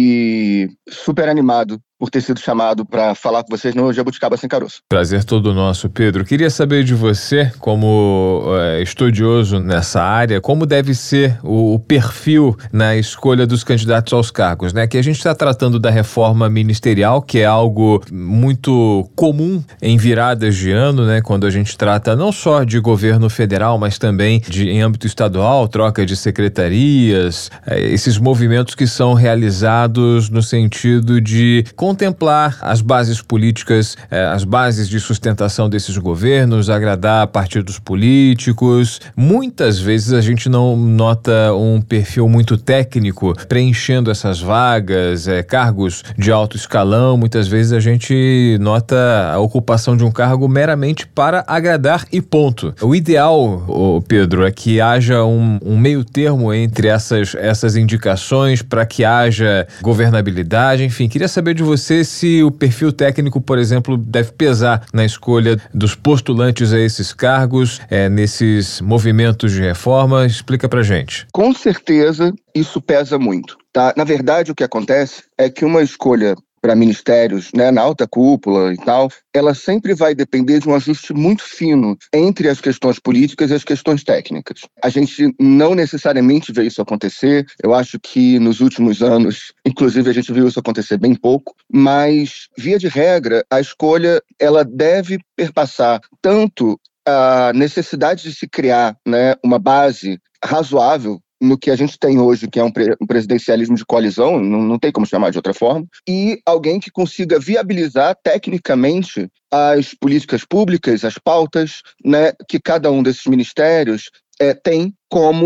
e super animado por ter sido chamado para falar com vocês no Jabuticaba Sem Caroço. Prazer todo nosso, Pedro. Queria saber de você, como é, estudioso nessa área, como deve ser o, o perfil na escolha dos candidatos aos cargos, né? Que a gente está tratando da reforma ministerial, que é algo muito comum em viradas de ano, né? Quando a gente trata não só de governo federal, mas também de, em âmbito estadual, troca de secretarias, é, esses movimentos que são realizados no sentido de contemplar as bases políticas, eh, as bases de sustentação desses governos, agradar partidos políticos. Muitas vezes a gente não nota um perfil muito técnico preenchendo essas vagas, eh, cargos de alto escalão. Muitas vezes a gente nota a ocupação de um cargo meramente para agradar e ponto. O ideal, oh, Pedro, é que haja um, um meio termo entre essas, essas indicações para que haja governabilidade. Enfim, queria saber de você Você, se o perfil técnico, por exemplo, deve pesar na escolha dos postulantes a esses cargos, é, nesses movimentos de reforma. Explica pra gente. Com certeza, isso pesa muito, tá? Na verdade, o que acontece é que uma escolha para ministérios, né, na alta cúpula e tal, ela sempre vai depender de um ajuste muito fino entre as questões políticas e as questões técnicas. A gente não necessariamente vê isso acontecer. Eu acho que nos últimos anos, inclusive, a gente viu isso acontecer bem pouco, mas, via de regra, a escolha ela deve perpassar tanto a necessidade de se criar, né, uma base razoável no que a gente tem hoje, que é um, pre- um presidencialismo de coalizão, não, não tem como chamar de outra forma, e alguém que consiga viabilizar tecnicamente as políticas públicas, as pautas, né, que cada um desses ministérios é, tem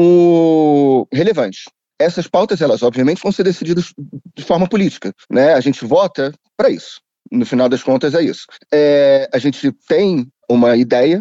como relevantes. Essas pautas, elas obviamente vão ser decididas de forma política, né? A gente vota para isso. No final das contas é isso. É, a gente tem uma ideia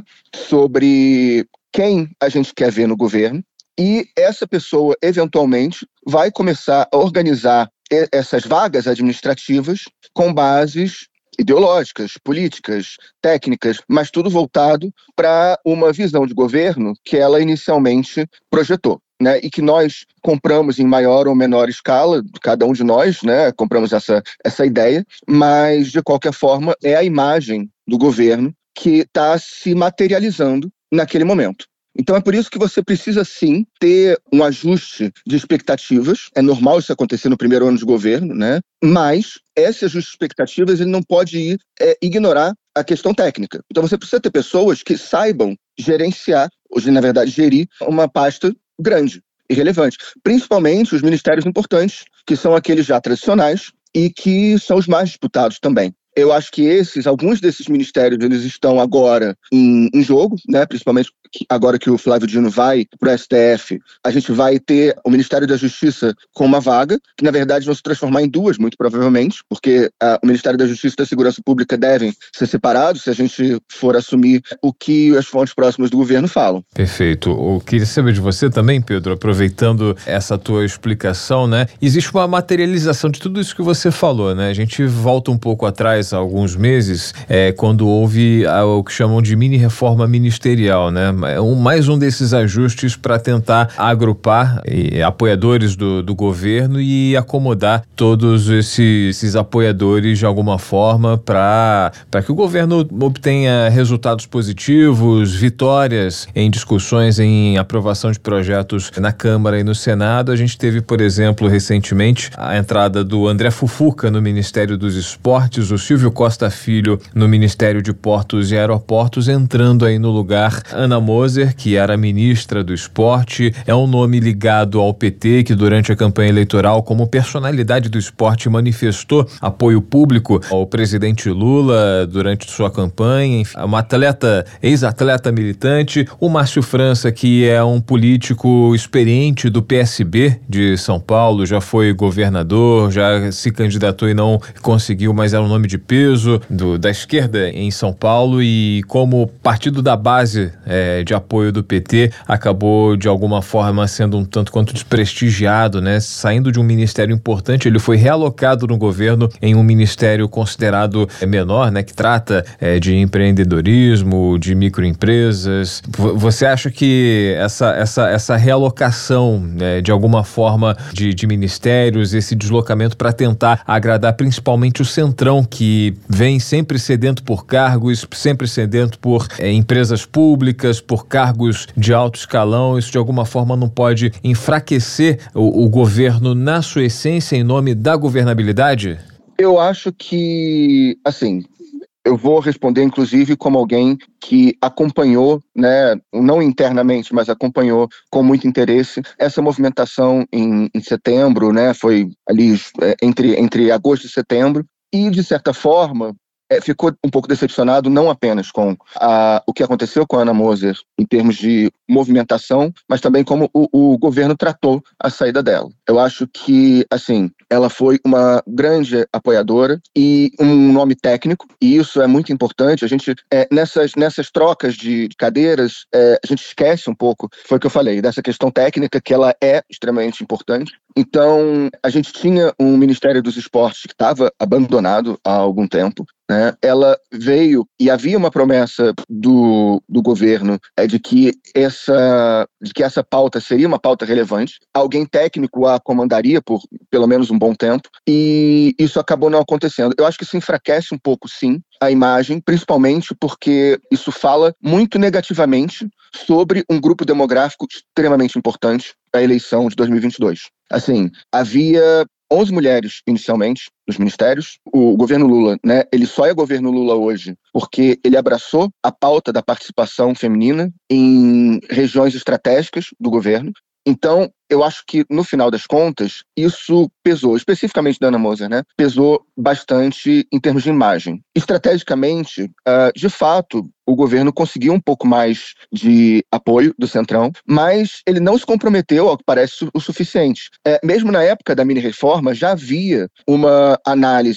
sobre quem a gente quer ver no governo, e essa pessoa, eventualmente, vai começar a organizar essas vagas administrativas com bases ideológicas, políticas, técnicas, mas tudo voltado para uma visão de governo que ela inicialmente projetou, né? E que nós compramos em maior ou menor escala, cada um de nós, né, compramos essa, essa ideia, mas, de qualquer forma, é a imagem do governo que está se materializando naquele momento. Então é por isso que você precisa sim ter um ajuste de expectativas. É normal isso acontecer no primeiro ano de governo, né? Mas esse ajuste de expectativas ele não pode ir, é, ignorar a questão técnica. Então você precisa ter pessoas que saibam gerenciar, ou na verdade gerir, uma pasta grande e relevante. Principalmente os ministérios importantes, que são aqueles já tradicionais e que são os mais disputados também. Eu acho que esses, alguns desses ministérios, eles estão agora em, em jogo, né? Principalmente agora que o Flávio Dino vai para o S T F, a gente vai ter o Ministério da Justiça com uma vaga, que na verdade vão se transformar em duas, muito provavelmente, porque uh, o Ministério da Justiça e da Segurança Pública devem ser separados, se a gente for assumir o que as fontes próximas do governo falam. Perfeito. Eu queria saber de você também, Pedro, aproveitando essa tua explicação, né? Existe uma materialização de tudo isso que você falou, né? A gente volta um pouco atrás, há alguns meses, é, quando houve a, o que chamam de mini-reforma ministerial, né? Um, mais um desses ajustes para tentar agrupar e, apoiadores do, do governo e acomodar todos esses, esses apoiadores de alguma forma para para que o governo obtenha resultados positivos, vitórias em discussões, em aprovação de projetos na Câmara e no Senado. A gente teve, por exemplo, recentemente, a entrada do André Fufuca no Ministério dos Esportes, o Silvio Costa Filho no Ministério de Portos e Aeroportos, entrando aí no lugar Ana Moser, que era ministra do Esporte. É um nome ligado ao P T, que durante a campanha eleitoral, como personalidade do esporte, manifestou apoio público ao presidente Lula durante sua campanha. Enfim, uma atleta, ex-atleta militante. O Márcio França, que é um político experiente do P S B de São Paulo, já foi governador, já se candidatou e não conseguiu, mas era um nome de peso do, da esquerda em São Paulo, e como partido da base é, de apoio do P T, acabou de alguma forma sendo um tanto quanto desprestigiado, né? Saindo de um ministério importante, ele foi realocado no governo em um ministério considerado menor, né? Que trata é, de empreendedorismo, de microempresas. Você acha que essa, essa, essa realocação, né, de alguma forma de, de ministérios, esse deslocamento para tentar agradar principalmente o centrão, que vem sempre sedento por cargos, sempre sedento por é, empresas públicas, por cargos de alto escalão, isso de alguma forma não pode enfraquecer o, o governo na sua essência em nome da governabilidade? Eu acho que, assim, eu vou responder inclusive como alguém que acompanhou, né, não internamente, mas acompanhou com muito interesse essa movimentação em, em setembro, né, foi ali é, entre, entre agosto e setembro, e de certa forma É, ficou um pouco decepcionado não apenas com a, o que aconteceu com a Ana Moser em termos de movimentação, mas também como o, o governo tratou a saída dela. Eu acho que, assim, ela foi uma grande apoiadora e um nome técnico, e isso é muito importante. A gente, é, nessas, nessas trocas de, de cadeiras, é, a gente esquece um pouco, foi o que eu falei, dessa questão técnica, que ela é extremamente importante. Então, a gente tinha um Ministério dos Esportes que estava abandonado há algum tempo, né? Ela veio, e havia uma promessa do, do governo é, de, que essa, de que essa pauta seria uma pauta relevante. Alguém técnico a comandaria por pelo menos um bom tempo, e isso acabou não acontecendo. Eu acho que isso enfraquece um pouco, sim, a imagem, principalmente porque isso fala muito negativamente sobre um grupo demográfico extremamente importante para a eleição de dois mil e vinte e dois. Assim, havia onze mulheres inicialmente nos ministérios. O governo Lula, né, ele só é governo Lula hoje porque ele abraçou a pauta da participação feminina em regiões estratégicas do governo. Então, eu acho que, no final das contas, isso pesou, especificamente da Ana Moser, né? Pesou bastante em termos de imagem. Estrategicamente, uh, de fato, o governo conseguiu um pouco mais de apoio do Centrão, mas ele não se comprometeu, ao que parece, o suficiente. É, mesmo na época da mini-reforma, já havia uma análise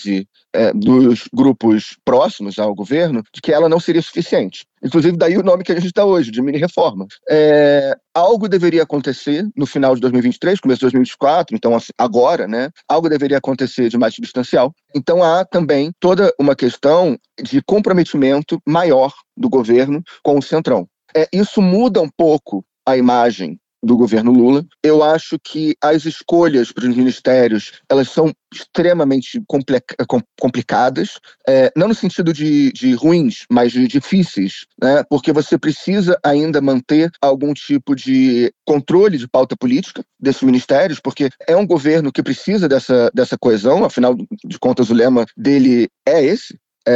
é, dos grupos próximos ao governo de que ela não seria suficiente. Inclusive, daí o nome que a gente está hoje, de mini-reforma. É, algo deveria acontecer no final de dois mil e vinte e três, começo de dois mil e vinte e quatro, então agora, né? Algo deveria acontecer de mais substancial. Então há também toda uma questão de comprometimento maior do governo com o Centrão. É, isso muda um pouco a imagem do governo Lula. Eu acho que as escolhas para os ministérios, elas são extremamente complica- complicadas, é, não no sentido de, de ruins, mas de difíceis, né? Porque você precisa ainda manter algum tipo de controle de pauta política desses ministérios, porque é um governo que precisa dessa, dessa coesão, afinal de contas o lema dele é esse.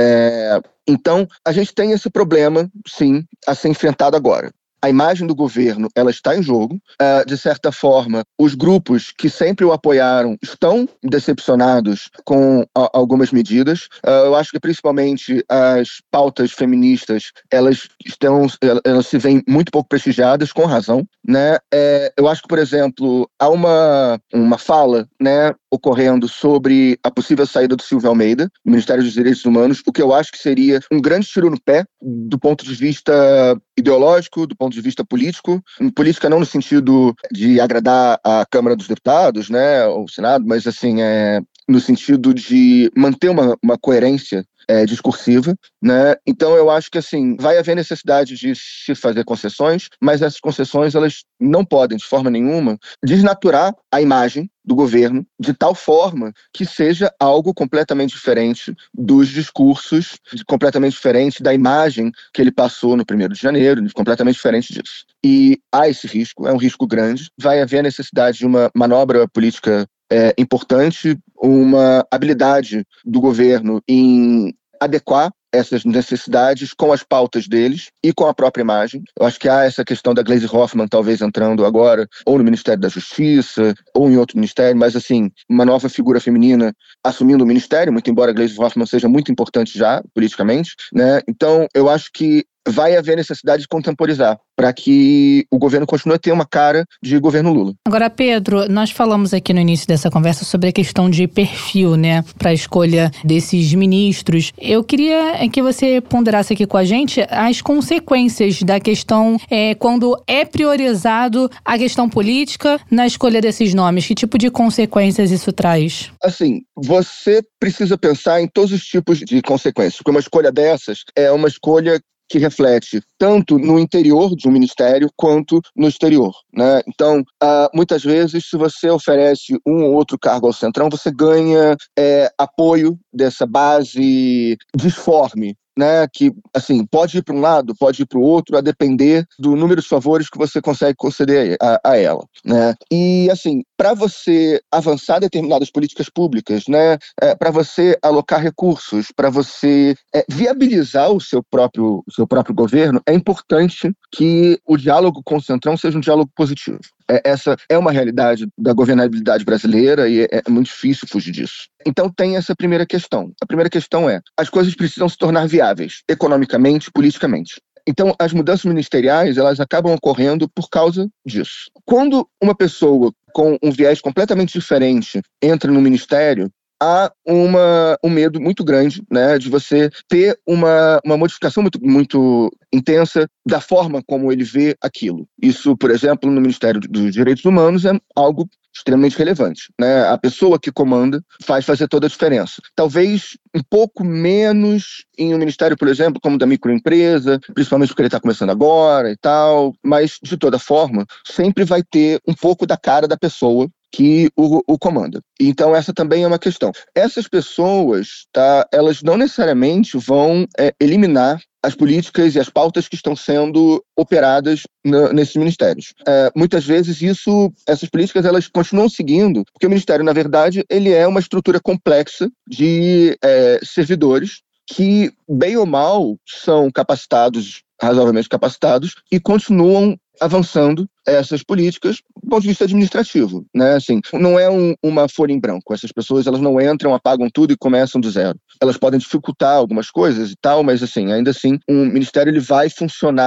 É, então, a gente tem esse problema, sim, a ser enfrentado agora. A imagem do governo, ela está em jogo. Uh, de certa forma, os grupos que sempre o apoiaram estão decepcionados com uh, algumas medidas. Uh, eu acho que, principalmente, as pautas feministas, elas, estão, elas se veem muito pouco prestigiadas, com razão, né? É, eu acho que, por exemplo, há uma, uma fala, né, ocorrendo sobre a possível saída do Silvio Almeida, do Ministério dos Direitos Humanos, o que eu acho que seria um grande tiro no pé do ponto de vista ideológico, do ponto de vista político. Política não no sentido de agradar a Câmara dos Deputados, né, ou o Senado, mas assim, é, no sentido de manter uma, uma coerência É, discursiva, né? Então eu acho que assim, vai haver necessidade de se fazer concessões, mas essas concessões elas não podem, de forma nenhuma, desnaturar a imagem do governo de tal forma que seja algo completamente diferente dos discursos, completamente diferente da imagem que ele passou no primeiro de janeiro, completamente diferente disso. E há esse risco, é um risco grande, vai haver a necessidade de uma manobra política É, importante, uma habilidade do governo em adequar essas necessidades com as pautas deles e com a própria imagem. Eu acho que há essa questão da Gleisi Hoffmann talvez entrando agora, ou no Ministério da Justiça, ou em outro ministério, mas assim, uma nova figura feminina assumindo o ministério, muito embora a Gleisi Hoffmann seja muito importante já, politicamente, né? Então, eu acho que vai haver necessidade de contemporizar para que o governo continue a ter uma cara de governo Lula. Agora, Pedro, nós falamos aqui no início dessa conversa sobre a questão de perfil, né, para a escolha desses ministros. Eu queria que você ponderasse aqui com a gente as consequências da questão é, quando é priorizado a questão política na escolha desses nomes. Que tipo de consequências isso traz? Assim, você precisa pensar em todos os tipos de consequências, porque uma escolha dessas é uma escolha que reflete tanto no interior de um ministério quanto no exterior, né? Então, uh, muitas vezes, se você oferece um ou outro cargo ao Centrão, você ganha é, apoio dessa base disforme, né, que, assim, pode ir para um lado, pode ir para o outro, a depender do número de favores que você consegue conceder a, a ela, né? E, assim, para você avançar determinadas políticas públicas, né, é, para você alocar recursos, para você é, viabilizar o seu próprio, o seu próprio governo, é importante que o diálogo com o Centrão seja um diálogo positivo. É, essa é uma realidade da governabilidade brasileira e é, é muito difícil fugir disso. Então tem essa primeira questão. A primeira questão é, as coisas precisam se tornar viáveis, economicamente, politicamente. Então as mudanças ministeriais, elas acabam ocorrendo por causa disso. Quando uma pessoa com um viés completamente diferente entra no ministério, há uma, um medo muito grande, né, de você ter uma, uma modificação muito, muito intensa da forma como ele vê aquilo. Isso, por exemplo, no Ministério dos Direitos Humanos é algo extremamente relevante, né? A pessoa que comanda faz fazer toda a diferença. Talvez um pouco menos em um ministério, por exemplo, como da microempresa, principalmente porque ele está começando agora e tal, mas, de toda forma, sempre vai ter um pouco da cara da pessoa que o, o comanda. Então essa também é uma questão. Essas pessoas, tá, elas não necessariamente vão é, eliminar as políticas e as pautas que estão sendo operadas no, nesses ministérios. É, muitas vezes isso, essas políticas elas continuam seguindo, porque o ministério, na verdade, ele é uma estrutura complexa de é, servidores que, bem ou mal, são capacitados, razoavelmente capacitados, e continuam avançando essas políticas do ponto de vista administrativo, né? Assim, não é um, uma folha em branco. Essas pessoas, elas não entram, apagam tudo e começam do zero. Elas podem dificultar algumas coisas e tal, mas assim, ainda assim, um ministério ele vai funcionar por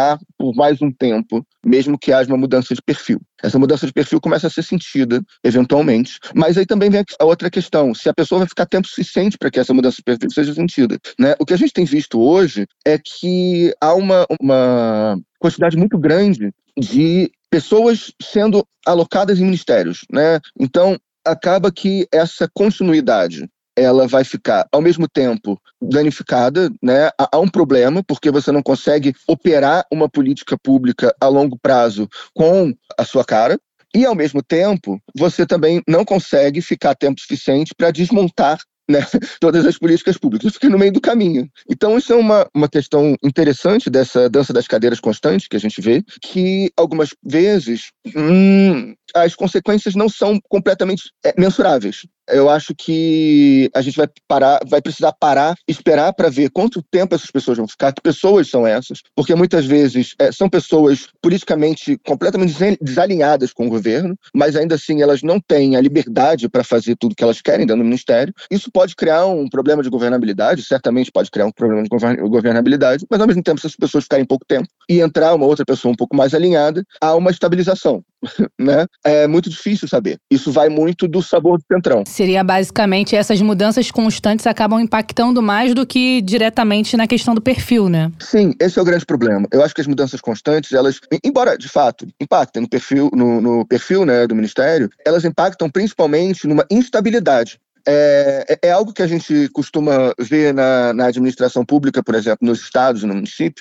por mais um tempo, mesmo que haja uma mudança de perfil. Essa mudança de perfil começa a ser sentida, eventualmente, mas aí também vem a outra questão, se a pessoa vai ficar tempo suficiente para que essa mudança de perfil seja sentida, né? O que a gente tem visto hoje é que há uma, uma quantidade muito grande de pessoas sendo alocadas em ministérios, né? Então, acaba que essa continuidade ela vai ficar, ao mesmo tempo, danificada, né? Há um problema, porque você não consegue operar uma política pública a longo prazo com a sua cara, e, ao mesmo tempo, você também não consegue ficar tempo suficiente para desmontar, né, todas as políticas públicas, fica no meio do caminho. Então isso é uma, uma questão interessante dessa dança das cadeiras constante que a gente vê, que algumas vezes hum, as consequências não são completamente é, mensuráveis. Eu acho que a gente vai parar, vai precisar parar, esperar para ver quanto tempo essas pessoas vão ficar, que pessoas são essas, porque muitas vezes é, são pessoas politicamente completamente desalinhadas com o governo, mas ainda assim elas não têm a liberdade para fazer tudo que elas querem dentro do ministério. Isso pode criar um problema de governabilidade, certamente pode criar um problema de governabilidade, mas ao mesmo tempo, se as pessoas ficarem pouco tempo e entrar uma outra pessoa um pouco mais alinhada, há uma estabilização, né? É muito difícil saber. Isso vai muito do sabor do centrão. Seria basicamente essas mudanças constantes acabam impactando mais do que diretamente na questão do perfil, né? Sim, esse é o grande problema. Eu acho que as mudanças constantes, elas, embora de fato impactem no perfil, no, no perfil, né, do ministério, elas impactam principalmente numa instabilidade. É, é algo que a gente costuma ver na, na administração pública, por exemplo, nos estados e no município,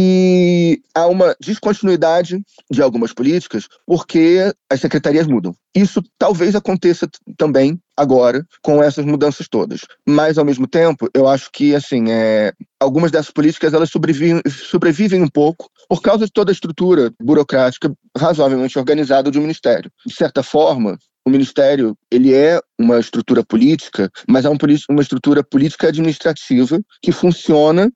que há uma descontinuidade de algumas políticas porque as secretarias mudam. Isso talvez aconteça também agora com essas mudanças todas. Mas, ao mesmo tempo, eu acho que assim, é, algumas dessas políticas elas sobrevivem, sobrevivem um pouco por causa de toda a estrutura burocrática razoavelmente organizada do Ministério. De certa forma, o Ministério ele é uma estrutura política, mas é uma estrutura política administrativa que funciona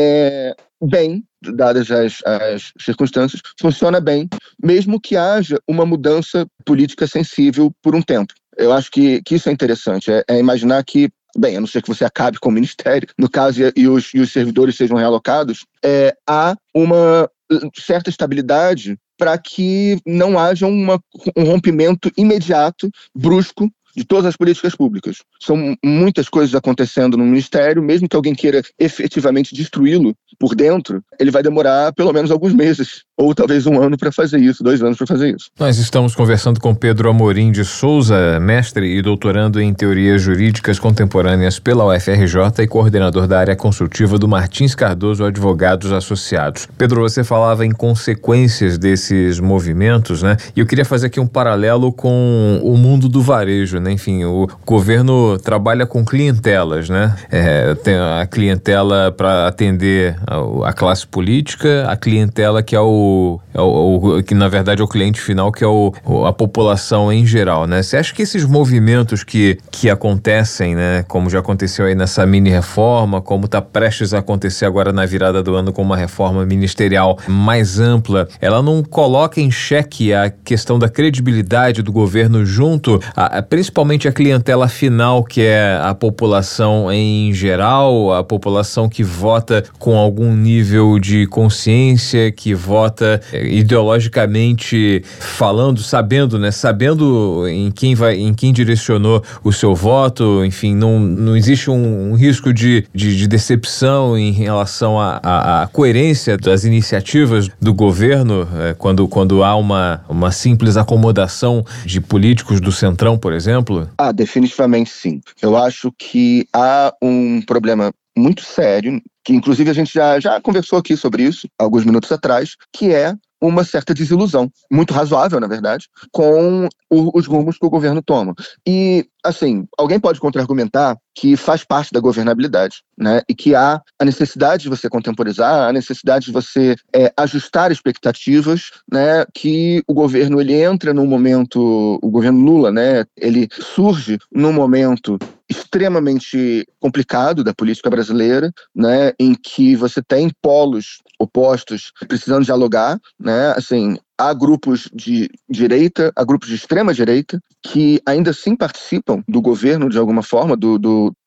é, bem, dadas as, as circunstâncias, funciona bem, mesmo que haja uma mudança política sensível por um tempo. Eu acho que, que isso é interessante, é, é imaginar que, bem, a não ser que você acabe com o Ministério, no caso, e, e, os, e os servidores sejam realocados, é, há uma certa estabilidade para que não haja uma, um rompimento imediato, brusco, de todas as políticas públicas. São muitas coisas acontecendo no Ministério, mesmo que alguém queira efetivamente destruí-lo por dentro, ele vai demorar pelo menos alguns meses, ou talvez um ano para fazer isso, dois anos para fazer isso. Nós estamos conversando com Pedro Amorim de Souza, mestre e doutorando em Teorias Jurídicas Contemporâneas pela U F R J e coordenador da área consultiva do Martins Cardoso Advogados Associados. Pedro, você falava em consequências desses movimentos, né? E eu queria fazer aqui um paralelo com o mundo do varejo, né? Enfim, o governo trabalha com clientelas, né? É, tem a clientela para atender a, a classe política, a clientela que é o, é o, o que na verdade é o cliente final, que é o, a população em geral, né? Você acha que esses movimentos que, que acontecem, né? Como já aconteceu aí nessa mini reforma, como está prestes a acontecer agora na virada do ano com uma reforma ministerial mais ampla, ela não coloca em xeque a questão da credibilidade do governo junto a, a principalmente a clientela final, que é a população em geral, a população que vota com algum nível de consciência, que vota eh, ideologicamente falando, sabendo, né, sabendo em quem vai, em quem direcionou o seu voto, enfim, não, não existe um, um risco de, de, de decepção em relação à coerência das iniciativas do governo, eh, quando, quando há uma, uma simples acomodação de políticos do centrão, por exemplo? Ah, definitivamente sim. Eu acho que há um problema muito sério, que inclusive a gente já, já conversou aqui sobre isso alguns minutos atrás, que é uma certa desilusão, muito razoável, na verdade, com o, os rumos que o governo toma. E, assim, alguém pode contra-argumentar que faz parte da governabilidade, né? E que há a necessidade de você contemporizar, a necessidade de você é, ajustar expectativas, né? Que o governo, ele entra num momento, o governo Lula, né? Ele surge num momento extremamente complicado da política brasileira, né, em que você tem polos opostos precisando dialogar, né, assim, há grupos de direita, há grupos de extrema direita que ainda assim participam do governo de alguma forma, do, do,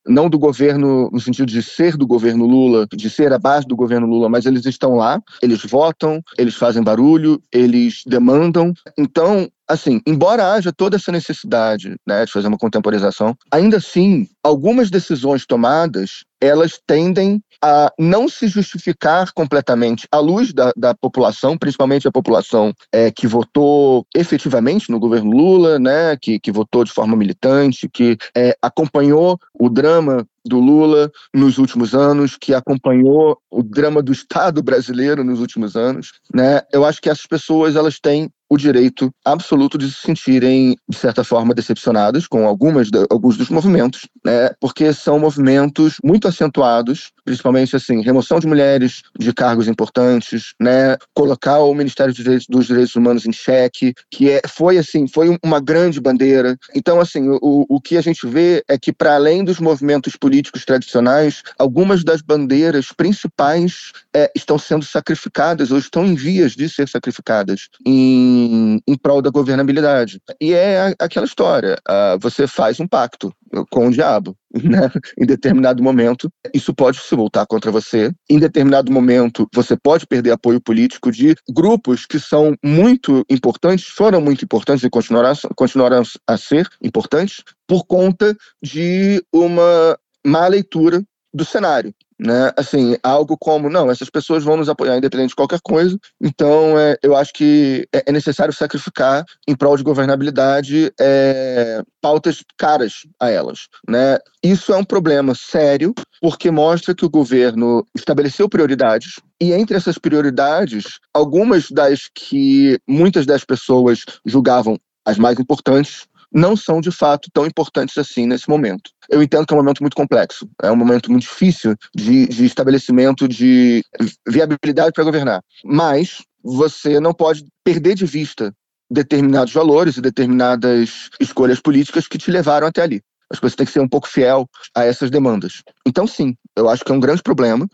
não do governo no sentido de ser do governo Lula, de ser a base do governo Lula, mas eles estão lá, eles votam, eles fazem barulho, eles demandam. Então, assim, embora haja toda essa necessidade, né, de fazer uma contemporização, ainda assim, algumas decisões tomadas, elas tendem a não se justificar completamente à luz da, da população, principalmente a população é, que votou efetivamente no governo Lula, né, que, que votou de forma militante, que é, acompanhou o drama do Lula nos últimos anos, que acompanhou o drama do Estado brasileiro nos últimos anos, né? Eu acho que essas pessoas, elas têm o direito absoluto de se sentirem, de certa forma, decepcionadas com algumas de, alguns dos movimentos, né? Porque são movimentos muito acentuados, principalmente, assim, remoção de mulheres de cargos importantes, né? Colocar o Ministério dos Direitos, dos Direitos Humanos em xeque, que é, foi, assim, foi uma grande bandeira. Então, assim, o, o que a gente vê é que, para além dos movimentos políticos tradicionais, algumas das bandeiras principais é, estão sendo sacrificadas ou estão em vias de ser sacrificadas em Em, em prol da governabilidade. E é aquela história, uh, você faz um pacto com o diabo, né? Em determinado momento, isso pode se voltar contra você. Em determinado momento, você pode perder apoio político de grupos que são muito importantes, foram muito importantes e continuarão, continuarão a ser importantes por conta de uma má leitura do cenário. Né? Assim, algo como, não, essas pessoas vão nos apoiar independente de qualquer coisa, então é, eu acho que é, é necessário sacrificar em prol de governabilidade é, pautas caras a elas, né? Isso é um problema sério, porque mostra que o governo estabeleceu prioridades, e entre essas prioridades, algumas das que muitas das pessoas julgavam as mais importantes, não são, de fato, tão importantes assim nesse momento. Eu entendo que é um momento muito complexo, é um momento muito difícil de, de estabelecimento de viabilidade para governar, mas você não pode perder de vista determinados valores e determinadas escolhas políticas que te levaram até ali. Acho que você tem que ser um pouco fiel a essas demandas. Então, sim, eu acho que é um grande problema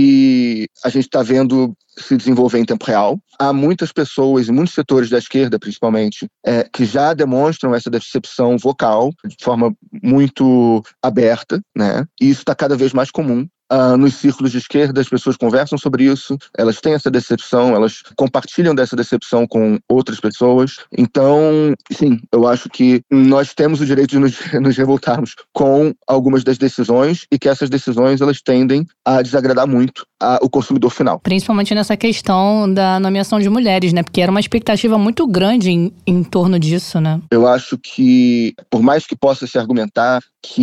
que a gente está vendo se desenvolver em tempo real. Há muitas pessoas e muitos setores da esquerda, principalmente, é, que já demonstram essa decepção vocal de forma muito aberta, né? E isso está cada vez mais comum. Uh, nos círculos de esquerda, as pessoas conversam sobre isso, elas têm essa decepção, elas compartilham dessa decepção com outras pessoas. Então, sim, eu acho que nós temos o direito de nos, nos revoltarmos com algumas das decisões e que essas decisões, elas tendem a desagradar muito a, o consumidor final. Principalmente nessa questão da nomeação de mulheres, né? Porque era uma expectativa muito grande em, em torno disso, né? Eu acho que, por mais que possa se argumentar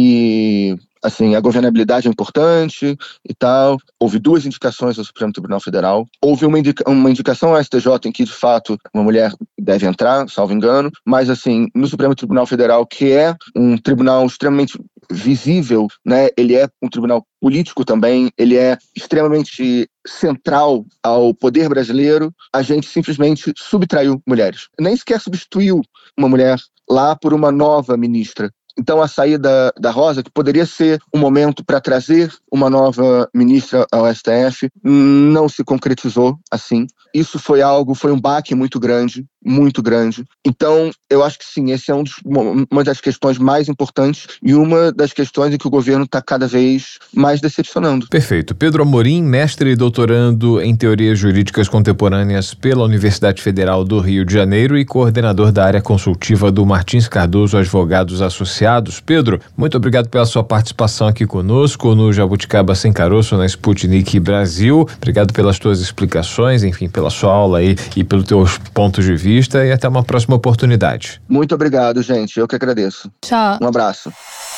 que assim, a governabilidade é importante e tal. Houve duas indicações ao Supremo Tribunal Federal. Houve uma, indica- uma indicação ao S T J em que, de fato, uma mulher deve entrar, salvo engano. Mas, assim, no Supremo Tribunal Federal, que é um tribunal extremamente visível, né? Ele é um tribunal político também, ele é extremamente central ao poder brasileiro, a gente simplesmente subtraiu mulheres. Nem sequer substituiu uma mulher lá por uma nova ministra. Então, a saída da Rosa, que poderia ser um momento para trazer uma nova ministra ao S T F, não se concretizou assim. Isso foi algo, foi um baque muito grande, muito grande. Então, eu acho que sim, esse é um dos, uma das questões mais importantes e uma das questões em que o governo está cada vez mais decepcionando. Perfeito. Pedro Amorim, mestre e doutorando em Teorias Jurídicas Contemporâneas pela Universidade Federal do Rio de Janeiro e coordenador da área consultiva do Martins Cardoso Advogados Associados. Pedro, muito obrigado pela sua participação aqui conosco no Jabuticaba Sem Caroço, na Sputnik Brasil. Obrigado pelas tuas explicações, enfim, pela sua aula aí e pelos teus pontos de vista. E até uma próxima oportunidade. Muito obrigado, gente. Eu que agradeço. Tchau. Um abraço.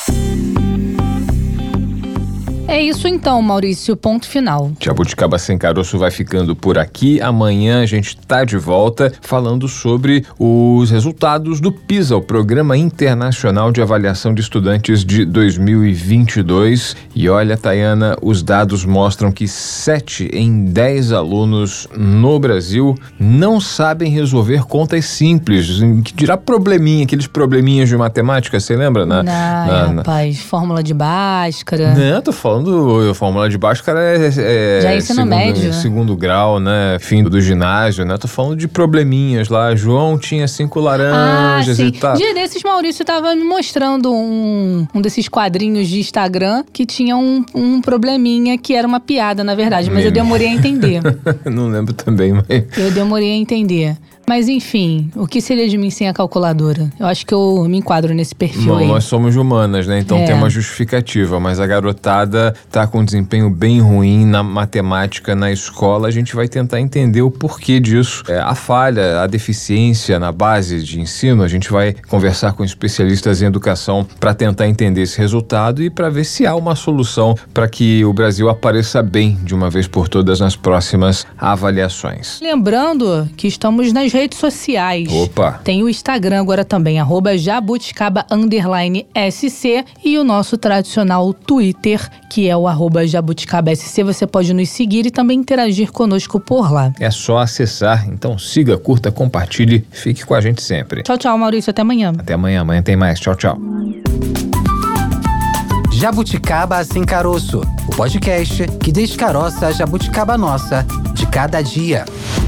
É isso então, Maurício, ponto final. Jabuticaba Sem Caroço vai ficando por aqui. Amanhã a gente tá de volta falando sobre os resultados do PISA, o Programa Internacional de Avaliação de Estudantes de dois mil e vinte e dois. E olha, Tayana, os dados mostram que sete em dez alunos no Brasil não sabem resolver contas simples, que dirá probleminha, aqueles probleminhas de matemática, você lembra? Na, Não, na, rapaz, na... fórmula de Bhaskara. Não, tô falando falando Fórmula de Baixo, cara, é, é Já é ensino segundo, médio. segundo grau, né? Fim do ginásio, né? Tô falando de probleminhas lá. João tinha cinco laranjas ah, sim. e tal. Dia desses, Maurício tava me mostrando um, um desses quadrinhos de Instagram que tinha um, um probleminha que era uma piada, na verdade. Mas eu demorei a entender. Não lembro também, mas... Eu demorei a entender. Mas enfim, o que seria de mim sem a calculadora? Eu acho que eu me enquadro nesse perfil Bom, aí. nós somos humanas, né? Então É. tem uma justificativa, mas a garotada tá com um desempenho bem ruim na matemática na escola. A gente vai tentar entender o porquê disso. É, a falha, a deficiência na base de ensino, a gente vai conversar com especialistas em educação para tentar entender esse resultado e para ver se há uma solução para que o Brasil apareça bem de uma vez por todas nas próximas avaliações. Lembrando que estamos nas redes sociais. Opa! Tem o Instagram agora também, arroba jabuticaba underline sc, e o nosso tradicional Twitter, que é o arroba jabuticaba sc. Você pode nos seguir e também interagir conosco por lá. É só acessar, então siga, curta, compartilhe, fique com a gente sempre. Tchau, tchau, Maurício. Até amanhã. Até amanhã, amanhã tem mais. Tchau, tchau. Jabuticaba Sem Caroço, o podcast que descaroça a jabuticaba nossa de cada dia.